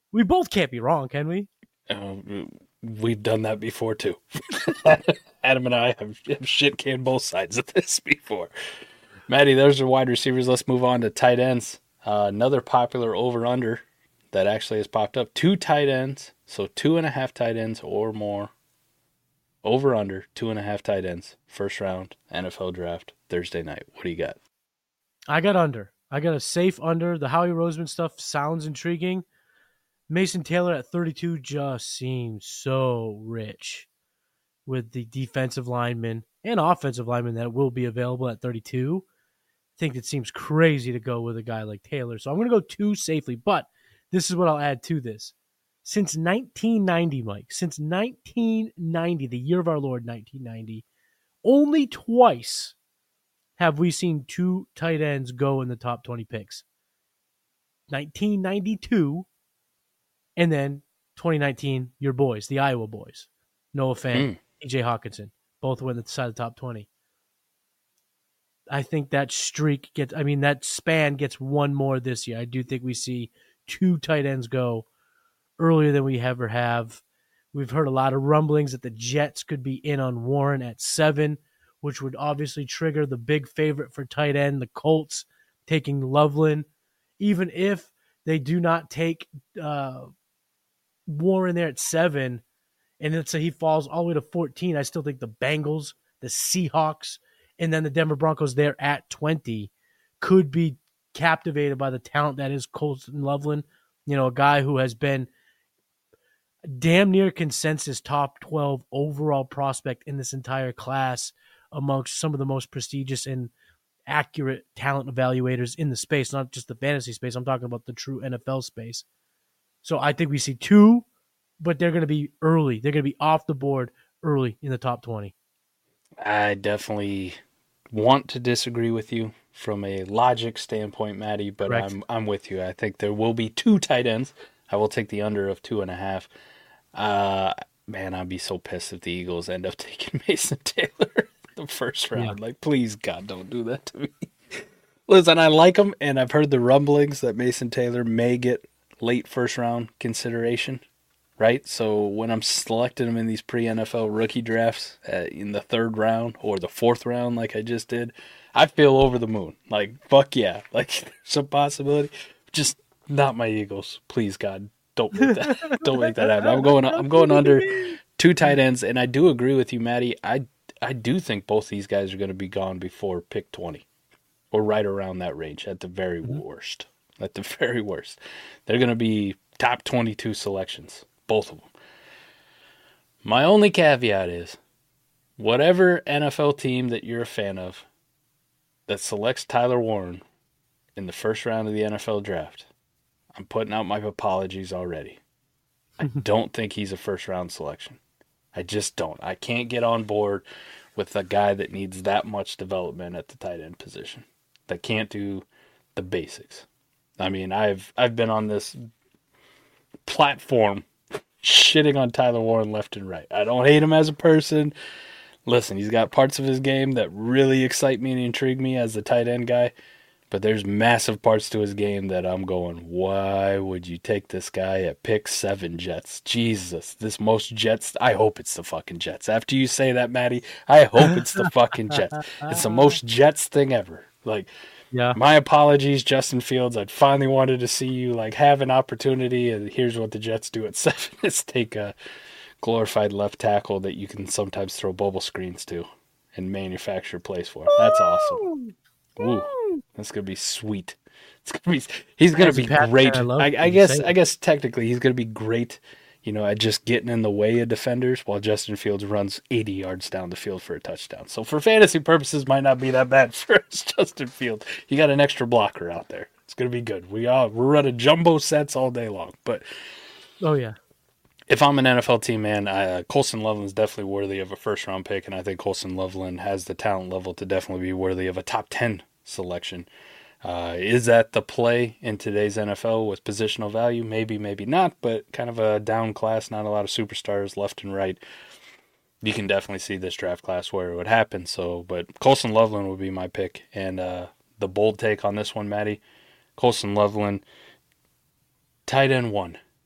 We both can't be wrong, can we? We've done that before, too. Adam and I have shit canned both sides of this before. Maddie, those are wide receivers. Let's move on to tight ends. Another popular over-under that actually has popped up. 2 tight ends, so 2.5 tight ends or more. Over-under, 2.5 tight ends. First round, NFL draft, Thursday night. What do you got? I got under. I got a safe under. The Howie Roseman stuff sounds intriguing. Mason Taylor at 32 just seems so rich with the defensive linemen and offensive linemen that will be available at 32. I think it seems crazy to go with a guy like Taylor. So I'm going to go 2 safely, but this is what I'll add to this. Since 1990, Mike, since 1990, the year of our Lord, 1990, only twice have we seen 2 tight ends go in the top 20 picks. 1992 and then 2019, your boys, the Iowa boys. Noah Fant, TJ Hawkinson, both went inside the top 20. I think that that span gets one more this year. I do think we see 2 tight ends go earlier than we ever have. We've heard a lot of rumblings that the Jets could be in on Warren at 7, which would obviously trigger the big favorite for tight end, the Colts, taking Loveland. Even if they do not take Warren there at 7, and let's say he falls all the way to 14, I still think the Bengals, the Seahawks, and then the Denver Broncos there at 20 could be captivated by the talent that is Colston Loveland, a guy who has been damn near consensus top 12 overall prospect in this entire class amongst some of the most prestigious and accurate talent evaluators in the space, not just the fantasy space. I'm talking about the true NFL space. So I think we see 2, but they're going to be early. They're going to be off the board early in the top 20. I definitely want to disagree with you from a logic standpoint, Maddie, but I'm with you. I think there will be 2 tight ends. I will take the under of 2.5. Man, I'd be so pissed if the Eagles end up taking Mason Taylor the first round. Yeah. Like, please, God, don't do that to me. Listen, I like him, and I've heard the rumblings that Mason Taylor may get late first round consideration, right? So when I'm selecting him in these pre-NFL rookie drafts in the 3rd round or the 4th round like I just did, I feel over the moon. Like, fuck yeah. Like, there's a possibility. Just not my Eagles. Please, God, don't make that, don't make that happen. I'm going under 2 tight ends, and I do agree with you, Maddie. I do think both these guys are going to be gone before pick 20 or right around that range at the very worst. At the very worst. They're going to be top 22 selections, both of them. My only caveat is, whatever NFL team that you're a fan of that selects Tyler Warren in the first round of the NFL draft, I'm putting out my apologies already. I don't think he's a first-round selection. I just don't. I can't get on board with a guy that needs that much development at the tight end position, that can't do the basics. I mean, I've been on this platform shitting on Tyler Warren left and right. I don't hate him as a person. Listen, he's got parts of his game that really excite me and intrigue me as a tight end guy, but there's massive parts to his game that I'm going, why would you take this guy at pick 7, Jets? Jesus, this most Jets. I hope it's the fucking Jets. After you say that, Maddie, I hope it's the fucking Jets. It's the most Jets thing ever. Like, yeah. My apologies, Justin Fields. I'd finally wanted to see you have an opportunity, and here's what the Jets do at 7 is take a glorified left tackle that you can sometimes throw bubble screens to and manufacture plays for. That's awesome. Ooh, that's gonna be sweet. He's gonna be great. I guess technically he's gonna be great, at just getting in the way of defenders while Justin Fields runs 80 yards down the field for a touchdown. So for fantasy purposes, might not be that bad for Justin Fields. You got an extra blocker out there. It's gonna be good. We're running jumbo sets all day long. But oh yeah, if I'm an NFL team, man, Colston Loveland is definitely worthy of a first-round pick, and I think Colston Loveland has the talent level to definitely be worthy of a top 10 selection. Is that the play in today's NFL with positional value? Maybe, maybe not, but kind of a down class, not a lot of superstars left and right. You can definitely see this draft class where it would happen. But Colston Loveland would be my pick. And the bold take on this one, Maddie, Colston Loveland, tight end 1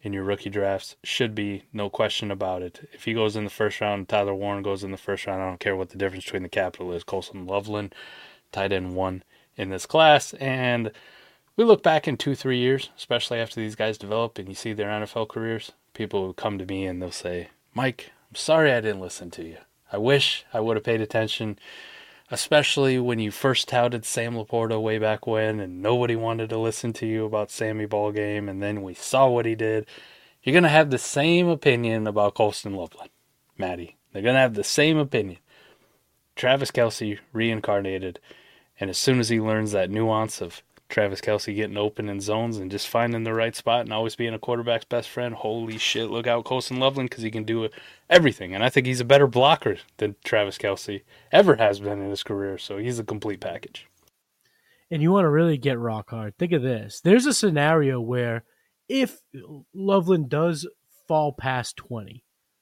in your rookie drafts should be, no question about it. If he goes in the first round, Tyler Warren goes in the first round, I don't care what the difference between the capital is. Colston Loveland, tight end 1 in this class. And we look back in 2-3 years, especially after these guys develop and you see their NFL careers, people will come to me and they'll say, Mike, I'm sorry I didn't listen to you. I wish I would have paid attention, especially when you first touted Sam Laporta way back when and nobody wanted to listen to you about Sammy Ballgame, and then we saw what he did. You're going to have the same opinion about Colston Loveland, Maddie. They're going to have the same opinion. Travis Kelce reincarnated, and as soon as he learns that nuance of Travis Kelce getting open in zones and just finding the right spot and always being a quarterback's best friend, holy shit, look out Colston Loveland, because he can do everything. And I think he's a better blocker than Travis Kelce ever has been in his career, so he's a complete package. And you want to really get rock hard. Think of this. There's a scenario where if Loveland does fall past 20,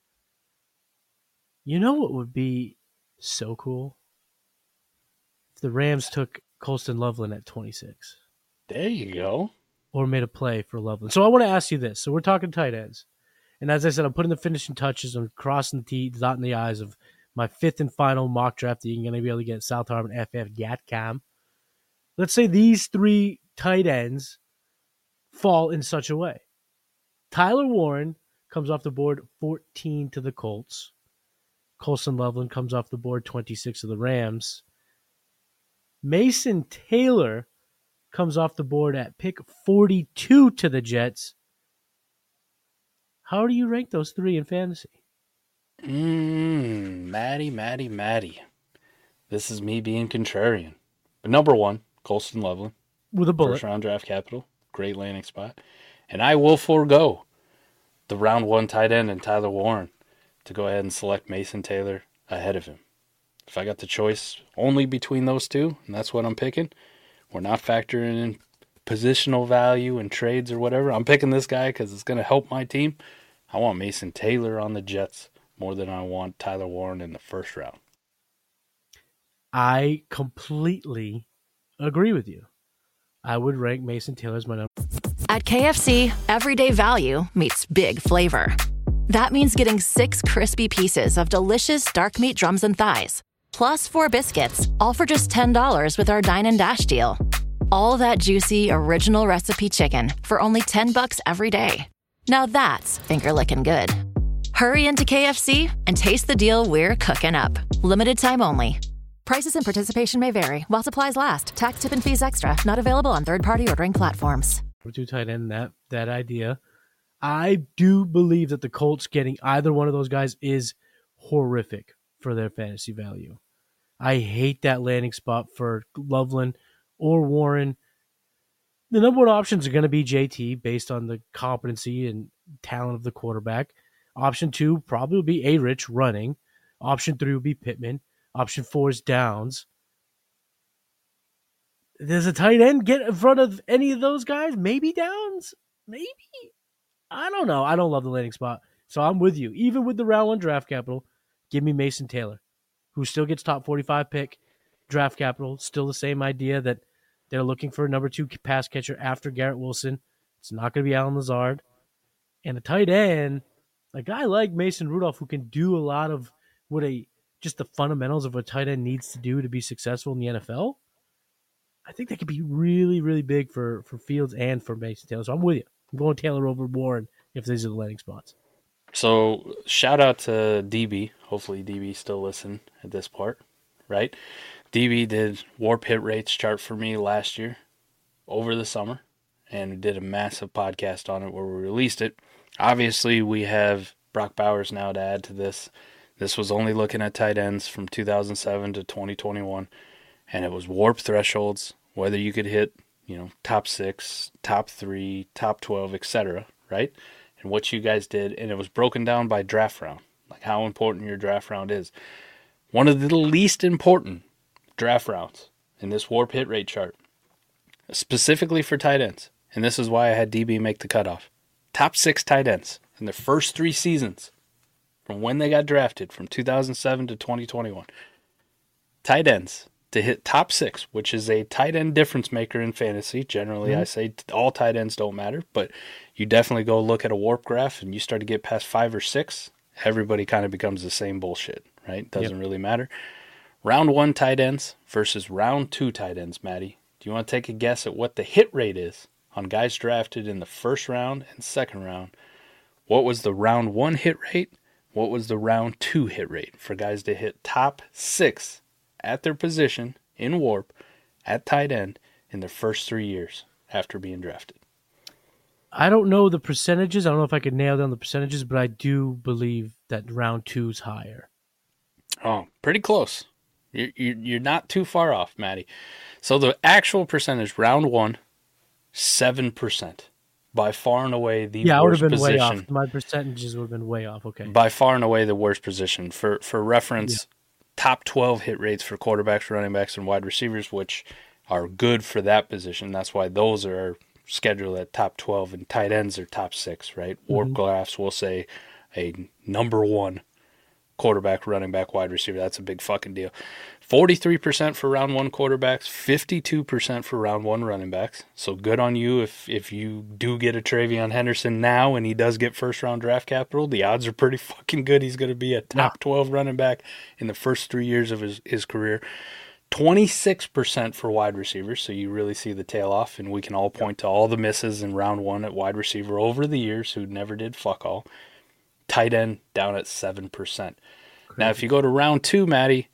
you know what would be so cool? If the Rams took Colston Loveland at 26. There you go. Or made a play for Loveland. So I want to ask you this. So we're talking tight ends. And as I said, I'm putting the finishing touches. I'm crossing the T, dotting the I's of my 5th and final mock draft that you're going to be able to get at SouthHarbornFF.com. Let's say these 3 tight ends fall in such a way. Tyler Warren comes off the board 14 to the Colts. Colston Loveland comes off the board 26 of the Rams. Mason Taylor comes off the board at pick 42 to the Jets. How do you rank those 3 in fantasy? Maddie. This is me being contrarian. But number 1, Colston Loveland. With a bullet. First round draft capital. Great landing spot. And I will forego the round 1 tight end and Tyler Warren to go ahead and select Mason Taylor ahead of him. If I got the choice only between those 2, and that's what I'm picking, we're not factoring in positional value and trades or whatever. I'm picking this guy because it's going to help my team. I want Mason Taylor on the Jets more than I want Tyler Warren in the first round. I completely agree with you. I would rank Mason Taylor as my number. At KFC, everyday value meets big flavor. That means getting 6 crispy pieces of delicious dark meat drums and thighs, plus 4 biscuits, all for just $10 with our Dine and Dash deal. All that juicy, original recipe chicken for only $10 every day. Now that's finger-licking good. Hurry into KFC and taste the deal we're cooking up. Limited time only. Prices and participation may vary while supplies last. Tax, tip, and fees extra. Not available on third-party ordering platforms. We're too tight end that idea. I do believe that the Colts getting either one of those guys is horrific for their fantasy value. I hate that landing spot for Loveland or Warren. The number 1 options are going to be JT based on the competency and talent of the quarterback. Option 2 probably will be A-Rich running. Option 3 will be Pittman. Option 4 is Downs. Does a tight end get in front of any of those guys? Maybe Downs? Maybe? I don't know. I don't love the landing spot. So I'm with you. Even with the round 1 draft capital, give me Mason Taylor, who still gets top 45 pick draft capital. Still the same idea that they're looking for a number 2 pass catcher after Garrett Wilson. It's not going to be Allen Lazard. And a tight end, a guy like Mason Rudolph, who can do a lot of what just the fundamentals of what a tight end needs to do to be successful in the NFL. I think that could be really, really big for Fields and for Mason Taylor. So I'm with you. I'm going Taylor over Warren if these are the landing spots. So shout out to DB. Hopefully DB still listen at this part, right? DB did warp hit rates chart for me last year over the summer and did a massive podcast on it where we released it. Obviously, we have Brock Bowers now to add to this. This was only looking at tight ends from 2007 to 2021, and it was warp thresholds, whether you could hit, top 6, top 3, top 12, etc., right? And what you guys did, and it was broken down by draft round, like how important your draft round is. One of the least important draft rounds in this warp hit rate chart, specifically for tight ends, and this is why I had DB make the cutoff. Top 6 tight ends in the first 3 seasons from when they got drafted, from 2007 to 2021. Tight ends to hit top 6, which is a tight end difference maker in fantasy. Generally, I say all tight ends don't matter, but you definitely go look at a warp graph and you start to get past 5 or 6, everybody kind of becomes the same bullshit, right? Doesn't really matter. Round 1 tight ends versus round 2 tight ends, Maddie. Do you want to take a guess at what the hit rate is on guys drafted in the first round and second round? What was the round 1 hit rate? What was the round 2 hit rate for guys to hit top 6 at their position in warp at tight end in their first 3 years after being drafted? I don't know the percentages. I don't know if I could nail down the percentages, but I do believe that round 2's higher. Oh, pretty close. You're not too far off, Maddie. So the actual percentage, round 1, 7%. By far and away the worst position. Yeah, I would have been way off. My percentages would have been way off. Okay. By far and away the worst position. For reference, top 12 hit rates for quarterbacks, running backs, and wide receivers, which are good for that position. That's why those are scheduled at top 12, and tight ends are top 6, right? Warp graphs will say a number 1 quarterback, running back, wide receiver. That's a big fucking deal. 43% for round 1 quarterbacks, 52% for round 1 running backs. So good on you if you do get a Travion Henderson now and he does get first round draft capital. The odds are pretty fucking good he's going to be a top 12 running back in the first 3 years of his career. 26% for wide receivers, so you really see the tail off, and we can all point to all the misses in round 1 at wide receiver over the years who never did fuck all. Tight end down at 7%. Crazy. Now, if you go to round 2, Maddie,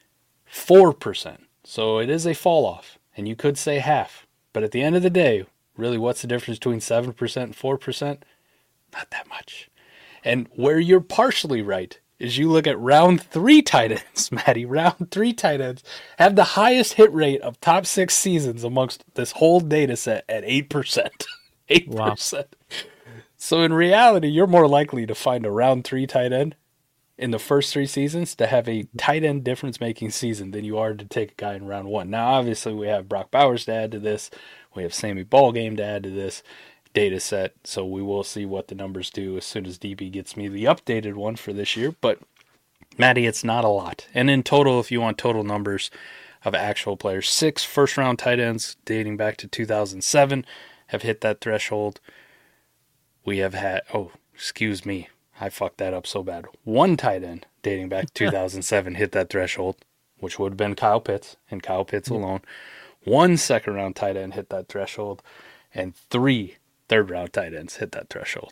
4%. So it is a fall off, and you could say half. But at the end of the day, really, what's the difference between 7% and 4%? Not that much. And where you're partially right is you look at round 3 tight ends, Maddie. Round 3 tight ends have the highest hit rate of top 6 seasons amongst this whole data set at 8%. 8%. Wow. So in reality, you're more likely to find a round 3 tight end in the first 3 seasons to have a tight end difference-making season than you are to take a guy in round 1. Now, obviously, we have Brock Bowers to add to this. We have Sammy Ballgame to add to this data set. So we will see what the numbers do as soon as DB gets me the updated one for this year. But, Maddie, it's not a lot. And in total, if you want total numbers of actual players, 6 first-round tight ends dating back to 2007 have hit that threshold. We have had, I fucked that up so bad. 1 tight end dating back to 2007 hit that threshold, which would have been Kyle Pitts, and Kyle Pitts alone. 1 second-round tight end hit that threshold, and 3 third-round tight ends hit that threshold.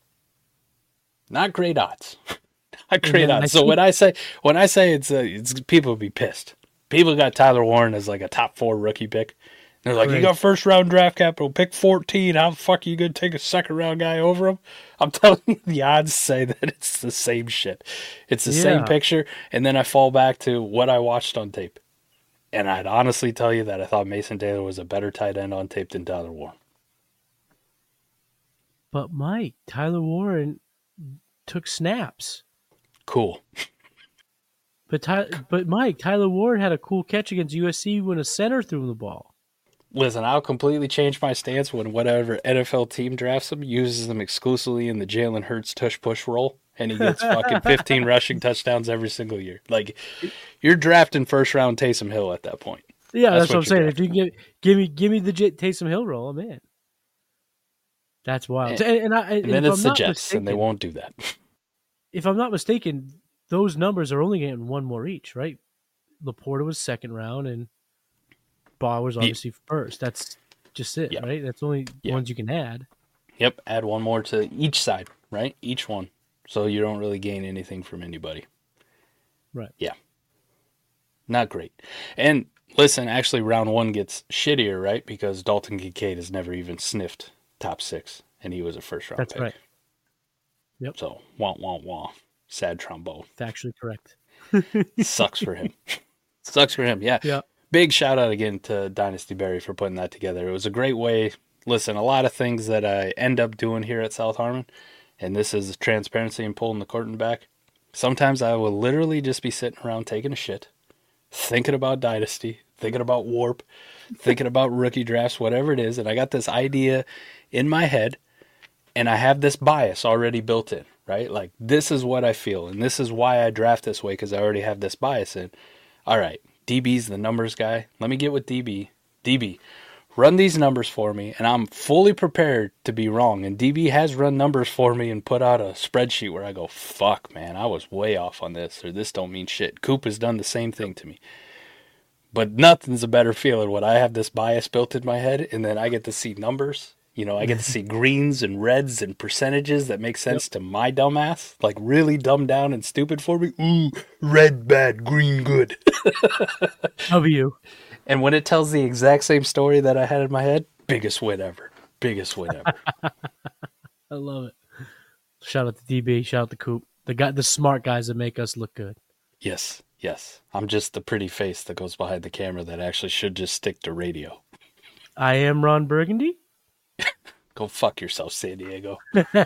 Not great odds. Not great odds. So when I say it's people will be pissed. People got Tyler Warren as like a top 4 rookie pick. They're like, you got first-round draft capital, pick 14. How the fuck are you going to take a second-round guy over him? I'm telling you, the odds say that it's the same shit. It's the same picture, and then I fall back to what I watched on tape. And I'd honestly tell you that I thought Mason Taylor was a better tight end on tape than Tyler Warren. But, Mike, Tyler Warren took snaps. Cool. But Mike, Tyler Warren had a cool catch against USC when a center threw him the ball. Listen, I'll completely change my stance when whatever NFL team drafts him uses them exclusively in the Jalen Hurts tush-push role, and he gets fucking 15 rushing touchdowns every single year. Like, you're drafting first-round Taysom Hill at that point. Yeah, that's what I'm saying. Drafting. If you can give me the Taysom Hill role, I'm in. That's wild. And then it's the Jets, and they won't do that. If I'm not mistaken, those numbers are only getting 1 more each, right? Laporta was second round, and Bowers obviously first. That's just it, right? That's only ones you can add. Yep, add 1 more to each side, right? Each one. So you don't really gain anything from anybody. Right. Yeah. Not great. And listen, actually round 1 gets shittier, right? Because Dalton Kincaid has never even sniffed top 6, and he was a first-round pick. That's right. Yep. So, wah. Sad trombone. Factually correct. Sucks for him. Sucks for him, yeah. Yeah. Big shout out again to Dynasty Barry for putting that together. It was a great way. Listen, a lot of things that I end up doing here at South Harmon, and this is transparency and pulling the curtain back. Sometimes I will literally just be sitting around taking a shit, thinking about Dynasty, thinking about Warp, thinking about rookie drafts, whatever it is, and I got this idea in my head, and I have this bias already built in, right? Like, this is what I feel, and this is why I draft this way, because I already have this bias in. All right. DB's the numbers guy. Let me get with DB. DB, run these numbers for me, and I'm fully prepared to be wrong. And DB has run numbers for me and put out a spreadsheet where I go, fuck, man, I was way off on this, or this don't mean shit. Coop has done the same thing to me. But nothing's a better feeling when I have this bias built in my head, and then I get to see numbers. You know, I get to see greens and reds and percentages that make sense to my dumbass. Like, really dumbed down and stupid for me. Ooh, red bad, green good. W. And when it tells the exact same story that I had in my head, biggest win ever. Biggest win ever. I love it. Shout out to DB. Shout out to Coop. The smart guys that make us look good. Yes. Yes. I'm just the pretty face that goes behind the camera that actually should just stick to radio. I am Ron Burgundy. Go fuck yourself, San Diego.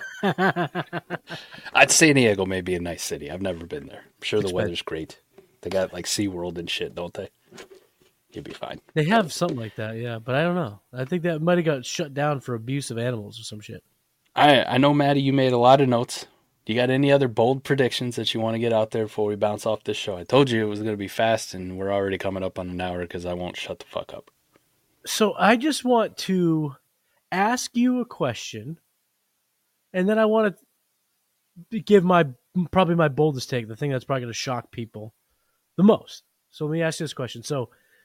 San Diego may be a nice city. I've never been there. I'm sure the weather's great. They got like SeaWorld and shit, don't they? You'll be fine. They have something like that, yeah, but I don't know. I think that might have got shut down for abuse of animals or some shit. I know, Maddie, you made a lot of notes. You got any other bold predictions that you want to get out there before we bounce off this show? I told you it was going to be fast, and we're already coming up on an hour because I won't shut the fuck up. So I just want to ask you a question, and then I want to give probably my boldest take, the thing that's probably going to shock people the most. So let me ask you this question. So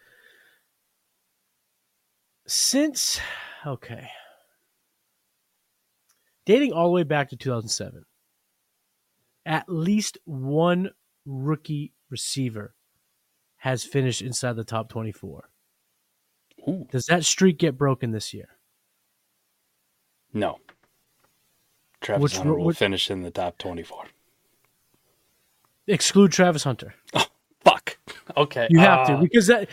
dating all the way back to 2007, at least one rookie receiver has finished inside the top 24. Ooh. Does that streak get broken this year? No. Travis Hunter will finish in the top 24. Exclude Travis Hunter. Oh, fuck. Okay. You have to, because I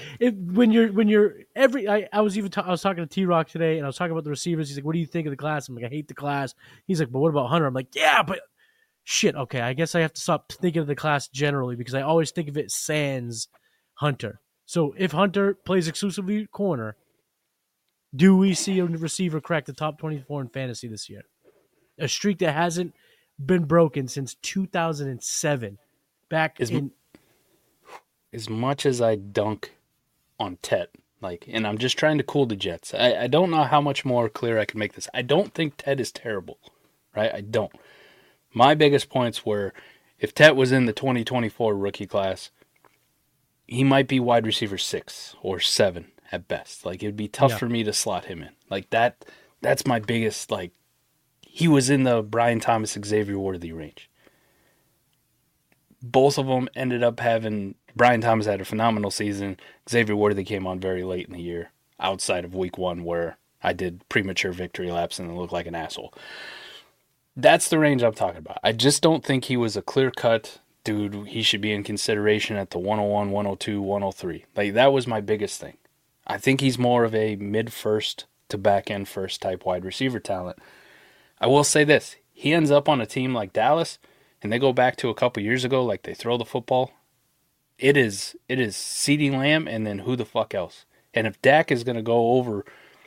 was talking to T-Rock today, and I was talking about the receivers. He's like, what do you think of the class? I'm like, I hate the class. He's like, but what about Hunter? I'm like, yeah, but shit, okay, I guess I have to stop thinking of the class generally because I always think of it sans Hunter. So if Hunter plays exclusively corner, do we see a receiver crack the top 24 in fantasy this year? A streak that hasn't been broken since 2007. As much as I dunk on Tet, and I'm just trying to cool the Jets, I don't know how much more clear I can make this. I don't think Tet is terrible, right? I don't. My biggest points were, if Tet was in the 2024 rookie class, he might be wide receiver 6 or 7 at best. It'd be tough for me to slot him in. That's my biggest, he was in the Brian Thomas, Xavier Worthy range. Both of them ended up having, Brian Thomas had a phenomenal season. Xavier Worthy came on very late in the year, outside of week 1 where I did premature victory laps and looked like an asshole. That's the range I'm talking about. I just don't think he was a clear-cut dude. He should be in consideration at the 101, 102, 103. That was my biggest thing. I think he's more of a mid-first to back-end first type wide receiver talent. I will say this. He ends up on a team like Dallas, and they go back to a couple years ago, they throw the football. It is CeeDee Lamb and then who the fuck else? And if Dak is going to go over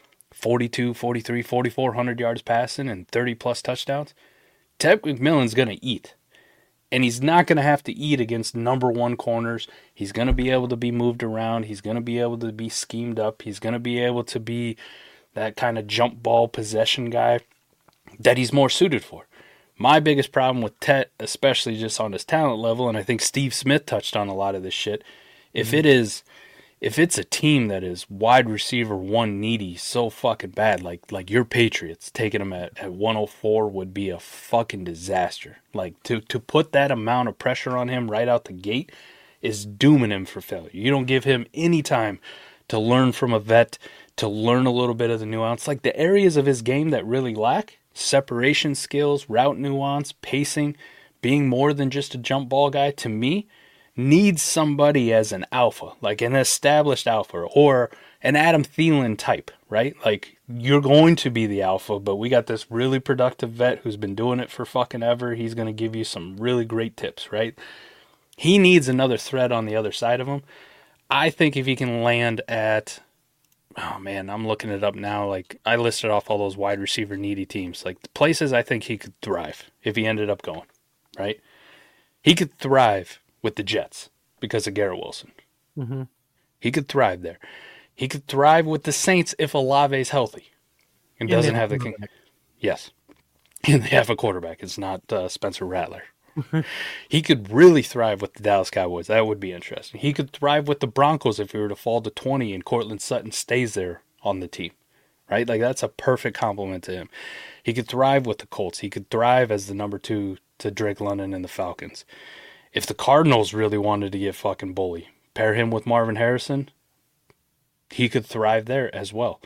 42, 43, 4,400 yards passing and 30-plus touchdowns, Ted McMillan's going to eat. And he's not going to have to eat against number 1 corners. He's going to be able to be moved around. He's going to be able to be schemed up. He's going to be able to be that kind of jump ball possession guy that he's more suited for. My biggest problem with Tet, especially just on his talent level, and I think Steve Smith touched on a lot of this shit, if it's a team that is wide receiver 1 needy so fucking bad, like your Patriots taking him at 104 would be a fucking disaster. To put that amount of pressure on him right out the gate is dooming him for failure. You don't give him any time to learn from a vet, to learn a little bit of the nuance. The areas of his game that really lack, separation skills, route nuance, pacing, being more than just a jump ball guy, to me, needs somebody as an alpha, an established alpha, or an Adam Thielen type, right? You're going to be the alpha, but we got this really productive vet who's been doing it for fucking ever. He's going to give you some really great tips, right? He needs another threat on the other side of him. I think if he can land at, oh man, I'm looking it up now. I listed off all those wide receiver needy teams, the places I think he could thrive if he ended up going, right? He could thrive with the Jets because of Garrett Wilson. Mm-hmm. He could thrive there. He could thrive with the Saints if Olave's healthy and doesn't have the king. Yes. And they have a quarterback. It's not Spencer Rattler. He could really thrive with the Dallas Cowboys. That would be interesting. He could thrive with the Broncos if he were to fall to 20 and Cortland Sutton stays there on the team, right? Like, that's a perfect compliment to him. He could thrive with the Colts. He could thrive as the number 2 to Drake London and the Falcons. If the Cardinals really wanted to get fucking bully, pair him with Marvin Harrison, he could thrive there as well.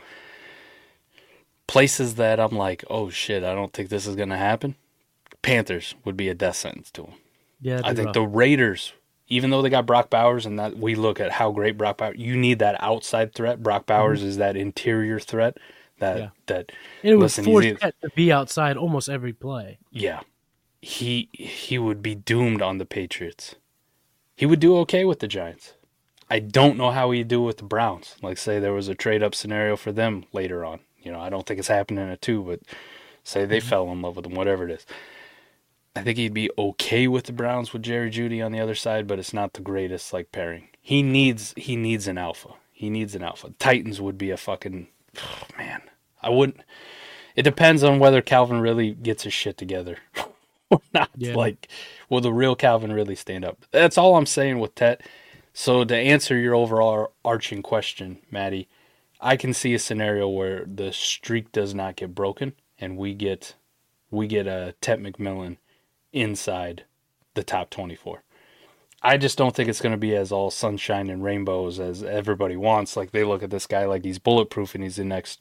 Places that I'm like, oh shit, I don't think this is going to happen. Panthers would be a death sentence to him. Yeah, I think the Raiders, even though they got Brock Bowers, and that we look at how great Brock Bowers, you need that outside threat. Brock Bowers is that interior threat that it would force Tet to be outside almost every play. Yeah, he would be doomed on the Patriots. He would do okay with the Giants. I don't know how he'd do with the Browns. Like, say there was a trade up scenario for them later on. You know, I don't think it's happening at 2, but say they fell in love with him, whatever it is. I think he'd be okay with the Browns with Jerry Jeudy on the other side, but it's not the greatest like pairing. He needs an alpha. He needs an alpha. Titans would be a fucking man. I wouldn't. It depends on whether Calvin really gets his shit together or not. Yeah. Like, will the real Calvin really stand up? That's all I'm saying with Tet. So to answer your overall arching question, Maddie, I can see a scenario where the streak does not get broken and we get a Tet McMillan inside the top 24. I just don't think it's going to be as all sunshine and rainbows as everybody wants. Like, they look at this guy like he's bulletproof and he's the next,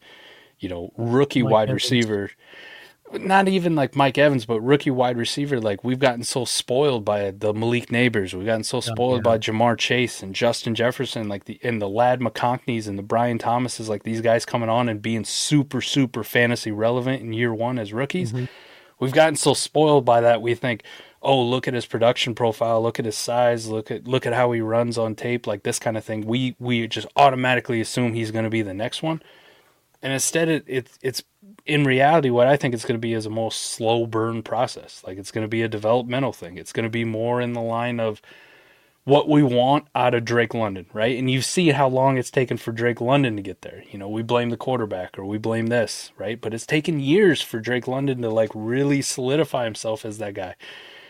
rookie Mike wide Evans. Receiver. Not even like Mike Evans, but rookie wide receiver. Like, we've gotten so spoiled by the Malik Neighbors. We've gotten so spoiled by Jamar Chase and Justin Jefferson, like the Lad McConkneys and the Brian Thomases, like these guys coming on and being super, super fantasy relevant in year one as rookies. Mm-hmm. We've gotten so spoiled by that. We think, oh, look at his production profile, look at his size, look at how he runs on tape, like this kind of thing. We just automatically assume he's going to be the next one. And instead, it's in reality, what I think it's going to be is a most slow burn process. Like, it's going to be a developmental thing. It's going to be more in the line of what we want out of Drake London, right? And you see how long it's taken for Drake London to get there. We blame the quarterback or we blame this, right? But it's taken years for Drake London to like really solidify himself as that guy.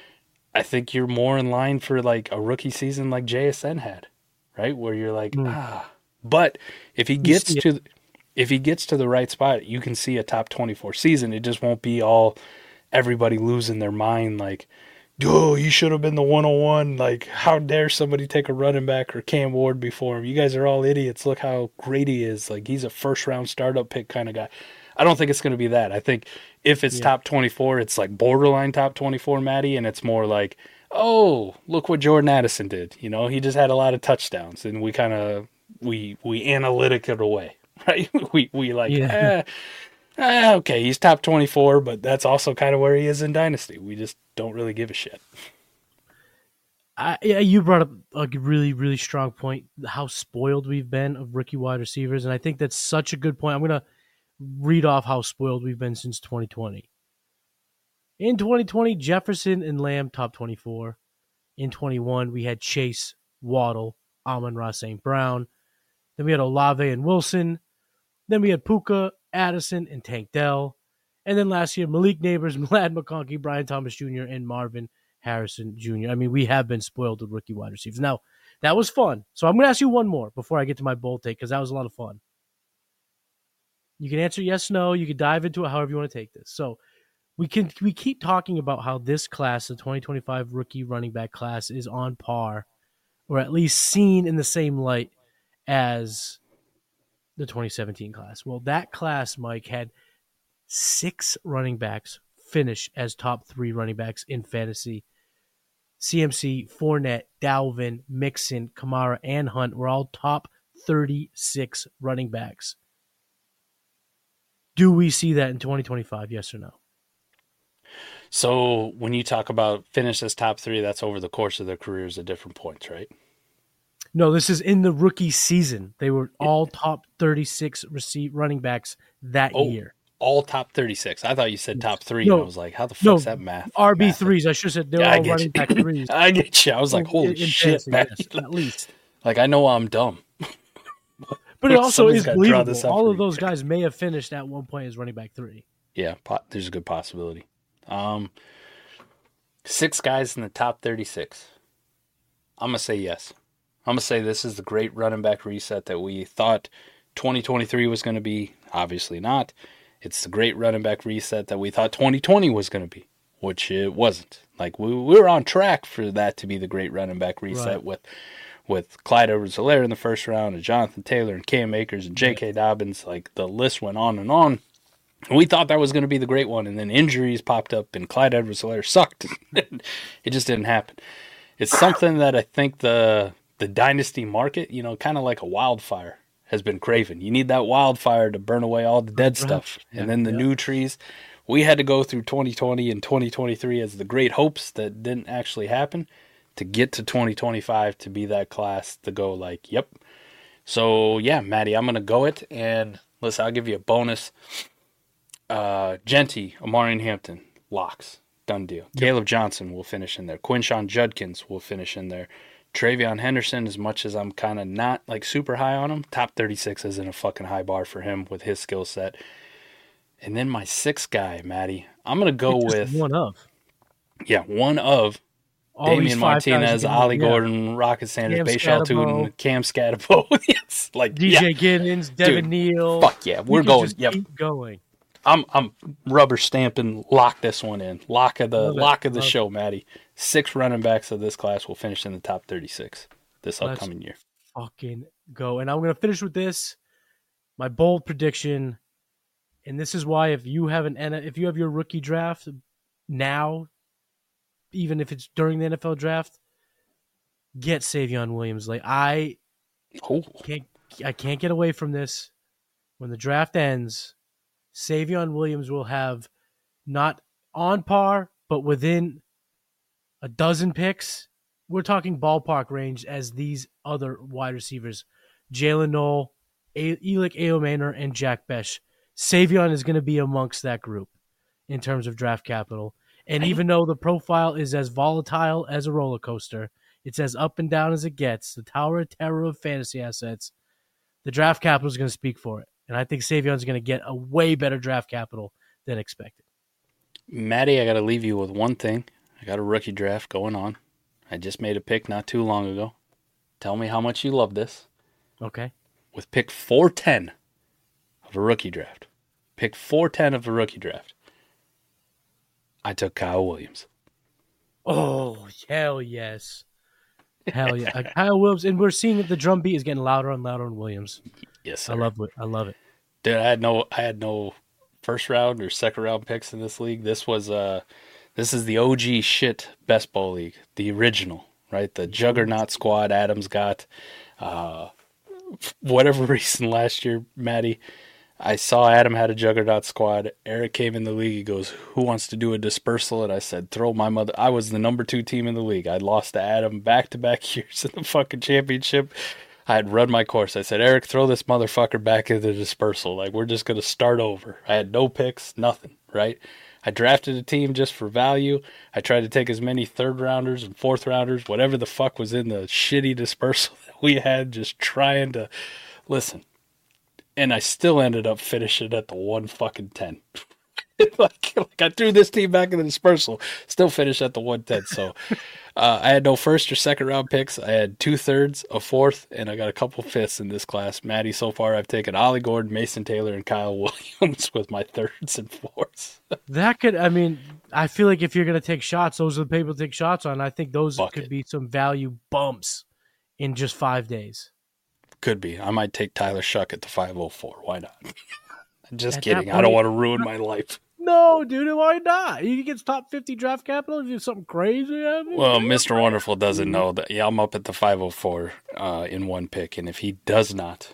I think you're more in line for like a rookie season like JSN had, right? Where you're like, But if he gets to the right spot, you can see a top 24 season. It just won't be all everybody losing their mind like, oh, you should have been the 101. Like, how dare somebody take a running back or Cam Ward before him? You guys are all idiots. Look how great he is. Like, he's a first-round startup pick kind of guy. I don't think it's going to be that. I think if it's top 24, it's like borderline top 24, Maddie, and it's more like, oh, look what Jordan Addison did. He just had a lot of touchdowns, and we kind of we analytic it away, right? we like, okay, he's top 24, but that's also kind of where he is in Dynasty. We just don't really give a shit. You brought up a really, really strong point, how spoiled we've been of rookie wide receivers, and I think that's such a good point. I'm going to read off how spoiled we've been since 2020. In 2020, Jefferson and Lamb, top 24. In 21, we had Chase, Waddle, Amon-Ra St. Brown. Then we had Olave and Wilson. Then we had Puka, Addison, and Tank Dell. And then last year, Malik Neighbors, Lad McConkey, Brian Thomas Jr., and Marvin Harrison Jr. I mean, we have been spoiled with rookie wide receivers. Now, that was fun. So I'm going to ask you one more before I get to my bold take, because that was a lot of fun. You can answer yes, no. You can dive into it however you want to take this. So we keep talking about how this class, the 2025 rookie running back class, is on par, or at least seen in the same light as the 2017 class. Well, that class, Mike, had 6 running backs finish as top 3 running backs in fantasy. CMC, Fournette, Dalvin, Mixon, Kamara, and Hunt were all top 36 running backs. Do we see that in 2025, yes or no? So when you talk about finish as top 3, that's over the course of their careers at different points, right? No, this is in the rookie season. They were all top 36 running backs that year. All top 36. I thought you said top 3. No, and I was like, how the fuck's that math? RB3s. I should have said they're all running back 3s. I get you. I was like, holy shit, fantasy, yes, at least. Like, I know I'm dumb. But it also is Someone's gotta draw believable. this up All for of me. those guys may have finished at one point as running back 3. Yeah, there's a good possibility. 6 guys in the top 36. I'm going to say yes. I'm going to say this is the great running back reset that we thought 2023 was going to be. Obviously not. It's the great running back reset that we thought 2020 was going to be, which it wasn't. Like, we were on track for that to be the great running back reset with Clyde Edwards-Helaire in the first round, and Jonathan Taylor and Cam Akers and J.K. Dobbins. Like, the list went on and on. And we thought that was going to be the great one, and then injuries popped up, and Clyde Edwards-Helaire sucked. It just didn't happen. It's something that I think the dynasty market, kind of like a wildfire, has been craving. You need that wildfire to burn away all the dead stuff. And then the new trees. We had to go through 2020 and 2023 as the great hopes that didn't actually happen to get to 2025 to be that class to go like, yep. So, yeah, Maddie, I'm going to go it. And listen, I'll give you a bonus. Genty, Omarion Hampton, locks. Done deal. Yep. Caleb Johnson will finish in there. Quinshon Judkins will finish in there. Travion Henderson, as much as I'm kind of not like super high on him, top 36 isn't a fucking high bar for him with his skill set. And then my 6th guy, Maddie, I'm going to go with one of Damian Martinez, Ollie Gordon, Rocket Sanders, Bashal Tootin, Cam Scatabo. It's like DJ Giddens, Devin Neal. Fuck yeah, we're going. Yep. Keep going. I'm rubber stamping. Lock this one in. Lock of the show, Maddie. 6 running backs of this class will finish in the top 36 this upcoming year. Fucking go. And I'm going to finish with this. My bold prediction, and this is why if you have your rookie draft now, even if it's during the NFL draft, get Savion Williams. Like I can't get away from this. When the draft ends, Savion Williams will have not on par, but within a dozen picks. We're talking ballpark range as these other wide receivers, Jalen Noel, Elic Eomanor, and Jack Besh. Savion is going to be amongst that group in terms of draft capital. And even though the profile is as volatile as a roller coaster, it's as up and down as it gets, the tower of terror of fantasy assets, the draft capital is going to speak for it. And I think Savion is going to get a way better draft capital than expected. Maddie, I got to leave you with one thing. I got a rookie draft going on. I just made a pick not too long ago. Tell me how much you love this. Okay. With pick 410 of a rookie draft. Pick 410 of a rookie draft. I took Kyle Williams. Oh, hell yes. Hell yeah. Kyle Williams. And we're seeing that the drum beat is getting louder and louder on Williams. Yes, sir. I love it. Dude, I had no first round or second round picks in this league. This is the OG shit best ball league, the original, right? The juggernaut squad Adams got. Whatever reason last year, Maddie, I saw Adam had a juggernaut squad. Eric came in the league. He goes, "Who wants to do a dispersal?" And I said, "Throw my mother." I was the number 2 team in the league. I'd lost to Adam back-to-back years in the fucking championship. I had run my course. I said, "Eric, throw this motherfucker back into the dispersal. Like, we're just going to start over." I had no picks, nothing, right? I drafted a team just for value. I tried to take as many third-rounders and fourth-rounders, whatever the fuck was in the shitty dispersal that we had, just trying to listen. And I still ended up finishing at the 1-10. like I threw this team back in the dispersal, still finished at the 110. So I had no first or second round picks. I had 2/3, a fourth, and I got a couple fifths in this class. Maddie, so far I've taken Ollie Gordon, Mason Taylor, and Kyle Williams with my thirds and fourths. I feel like if you're going to take shots, those are the people to take shots on. I think those could be some value bumps in just 5 days. Could be. I might take Tyler Shuck at the 504. Why not? Just kidding. I don't want to ruin my life. No, dude, why not? You get top 50 draft capital if you do something crazy. Well, Mr. Wonderful doesn't know that. Yeah, I'm up at the 504 in one pick, and if he does not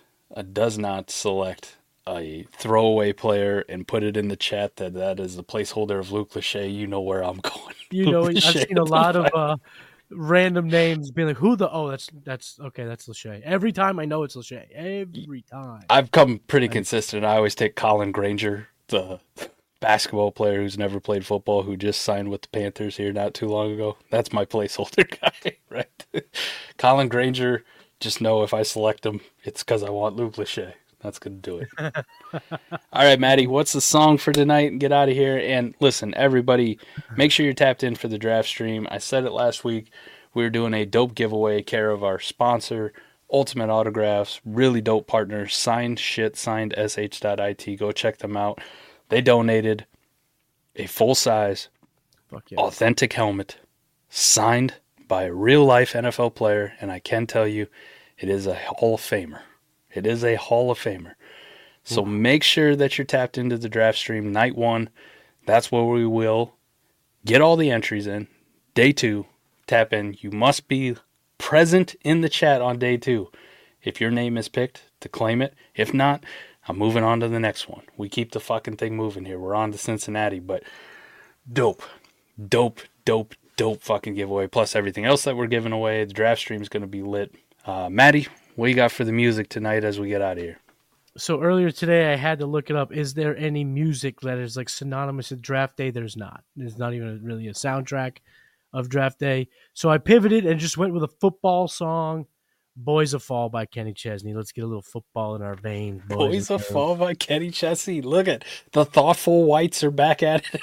select a throwaway player and put it in the chat that is the placeholder of Luke Lachey, you know where I'm going. You know, I've seen a lot of random names being like, that's Lachey. Every time I know it's Lachey. Every time. I've come pretty consistent. I always take Colin Granger, the basketball player who's never played football, who just signed with the Panthers here not too long ago. That's my placeholder guy, right? Colin Granger, just know if I select him, it's because I want Luke Lachey. That's going to do it. All right, Maddie, what's the song for tonight? And get out of here. And listen, everybody, make sure you're tapped in for the draft stream. I said it last week. We were doing a dope giveaway care of our sponsor, Ultimate Autographs. Really dope partners. Signed sh.it. Go check them out. They donated a full-size, authentic helmet signed by a real-life NFL player. And I can tell you, it is a Hall of Famer. It is a Hall of Famer. So make sure that you're tapped into the draft stream. Night 1, that's where we will get all the entries in. Day 2, tap in. You must be present in the chat on day 2. If your name is picked, to claim it. If not, I'm moving on to the next one. We keep the fucking thing moving here. We're on to Cincinnati, but dope fucking giveaway. Plus everything else that we're giving away. The draft stream is going to be lit. Maddie, what you got for the music tonight as we get out of here? So earlier today, I had to look it up. Is there any music that is like synonymous with draft day? There's not. There's not even really a soundtrack of draft day. So I pivoted and just went with a football song, Boys of Fall by Kenny Chesney. Let's get a little football in our veins. Boys of Fall by Kenny Chesney. Look at the thoughtful whites are back at it.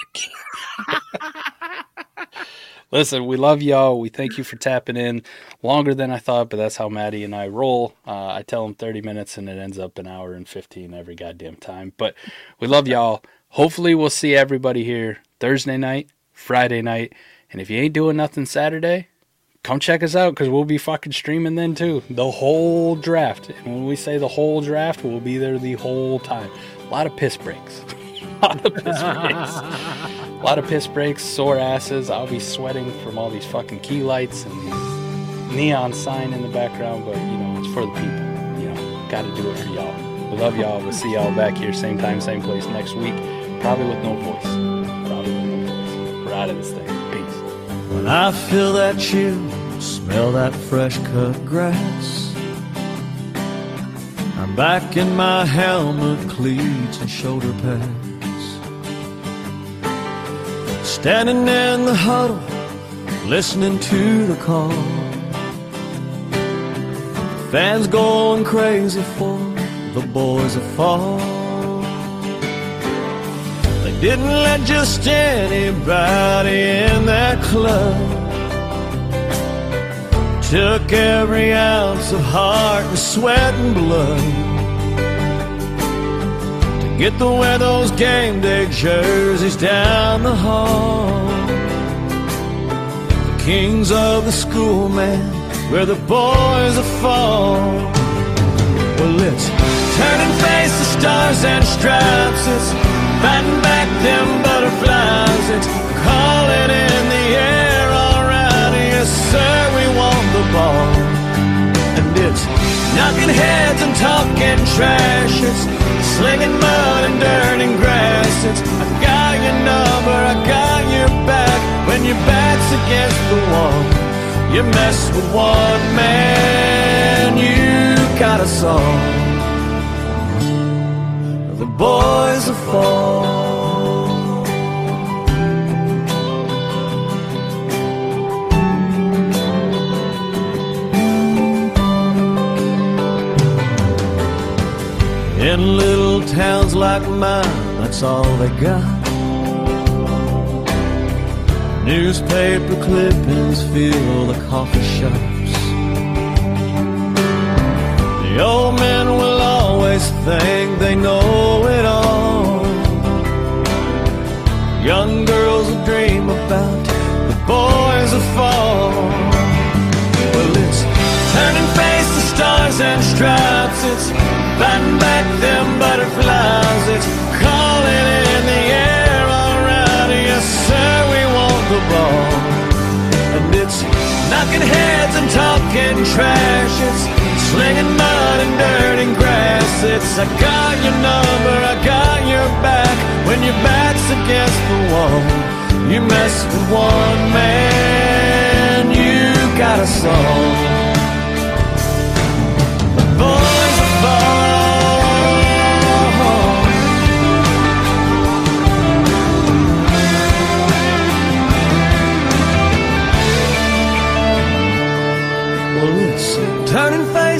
Listen, we love y'all. We thank you for tapping in. Longer than I thought, but that's how Maddie and I roll. I tell them 30 minutes, and it ends up an hour and 15 every goddamn time. But we love y'all. Hopefully we'll see everybody here Thursday night, Friday night. And if you ain't doing nothing Saturday, come check us out because we'll be fucking streaming then too. The whole draft. And when we say the whole draft, we'll be there the whole time. A lot of piss breaks. A lot of piss breaks, sore asses. I'll be sweating from all these fucking key lights and the neon sign in the background, but you know, it's for the people. You know, gotta do it for y'all. We love y'all. We'll see y'all back here, same time, same place next week. Probably with no voice. We're out of this thing. Peace. When I feel that chill, smell that fresh cut grass, I'm back in my helmet, cleats, and shoulder pads. Standing in the huddle, listening to the call. Fans going crazy for the Boys of Fall. They didn't let just anybody in that club. Took every ounce of heart and sweat and blood get to wear those game day jerseys down the hall. The kings of the school, man, where the boys are fall. Well, it's turn and face the stars and stripes. It's fighting back them butterflies. It's calling in the air, all right. Yes, sir, we want the ball. And it's knocking heads and talking trash. It's slinging mud and dirt and grass. It's I got your number, I got your back. When your back's against the wall, you mess with one man, you got us all. The Boys of Fall. In little towns like mine, that's all they got. Newspaper clippings fill the coffee shops. The old men will always think they know it all. Young girls will dream about the Boys of Fall. Well, it's turn and face the stars and stripes. It's fighting back them butterflies. It's calling in the air, alright. Yes, sir, we want the ball. And it's knocking heads and talking trash. It's slinging mud and dirt and grass. It's I got your number, I got your back. When your back's against the wall, you mess with one man, you got us all. Boys of Fall. Well, it's turning face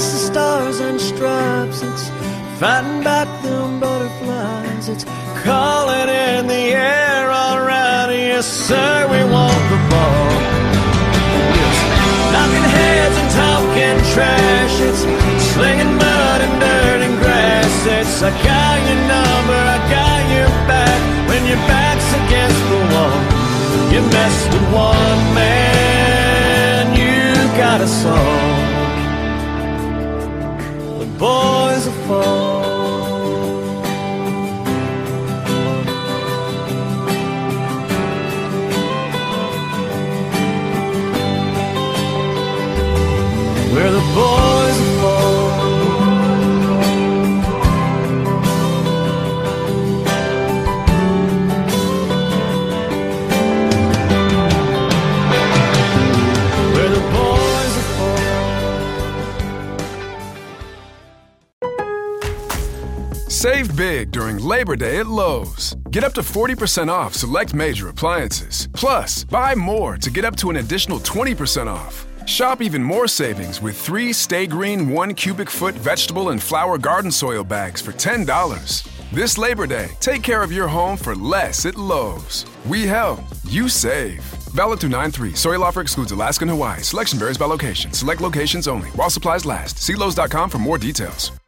yes sir, we want the ball. It's knocking heads and talking trash. It's slinging mud and dirt and grass. It's I got your number, I got your back. When your back's against the wall, you mess with one man, you got us all. The boys are fall. We're the boys of fall. We're the boys of fall. Save big during Labor Day at Lowe's. Get up to 40% off select major appliances. Plus, buy more to get up to an additional 20% off. Shop even more savings with 3 Stay Green 1 cubic foot vegetable and flower garden soil bags for $10. This Labor Day, take care of your home for less at Lowe's. We help, you save. Valid through 9/3. Soil offer excludes Alaska and Hawaii. Selection varies by location. Select locations only. While supplies last. See Lowe's.com for more details.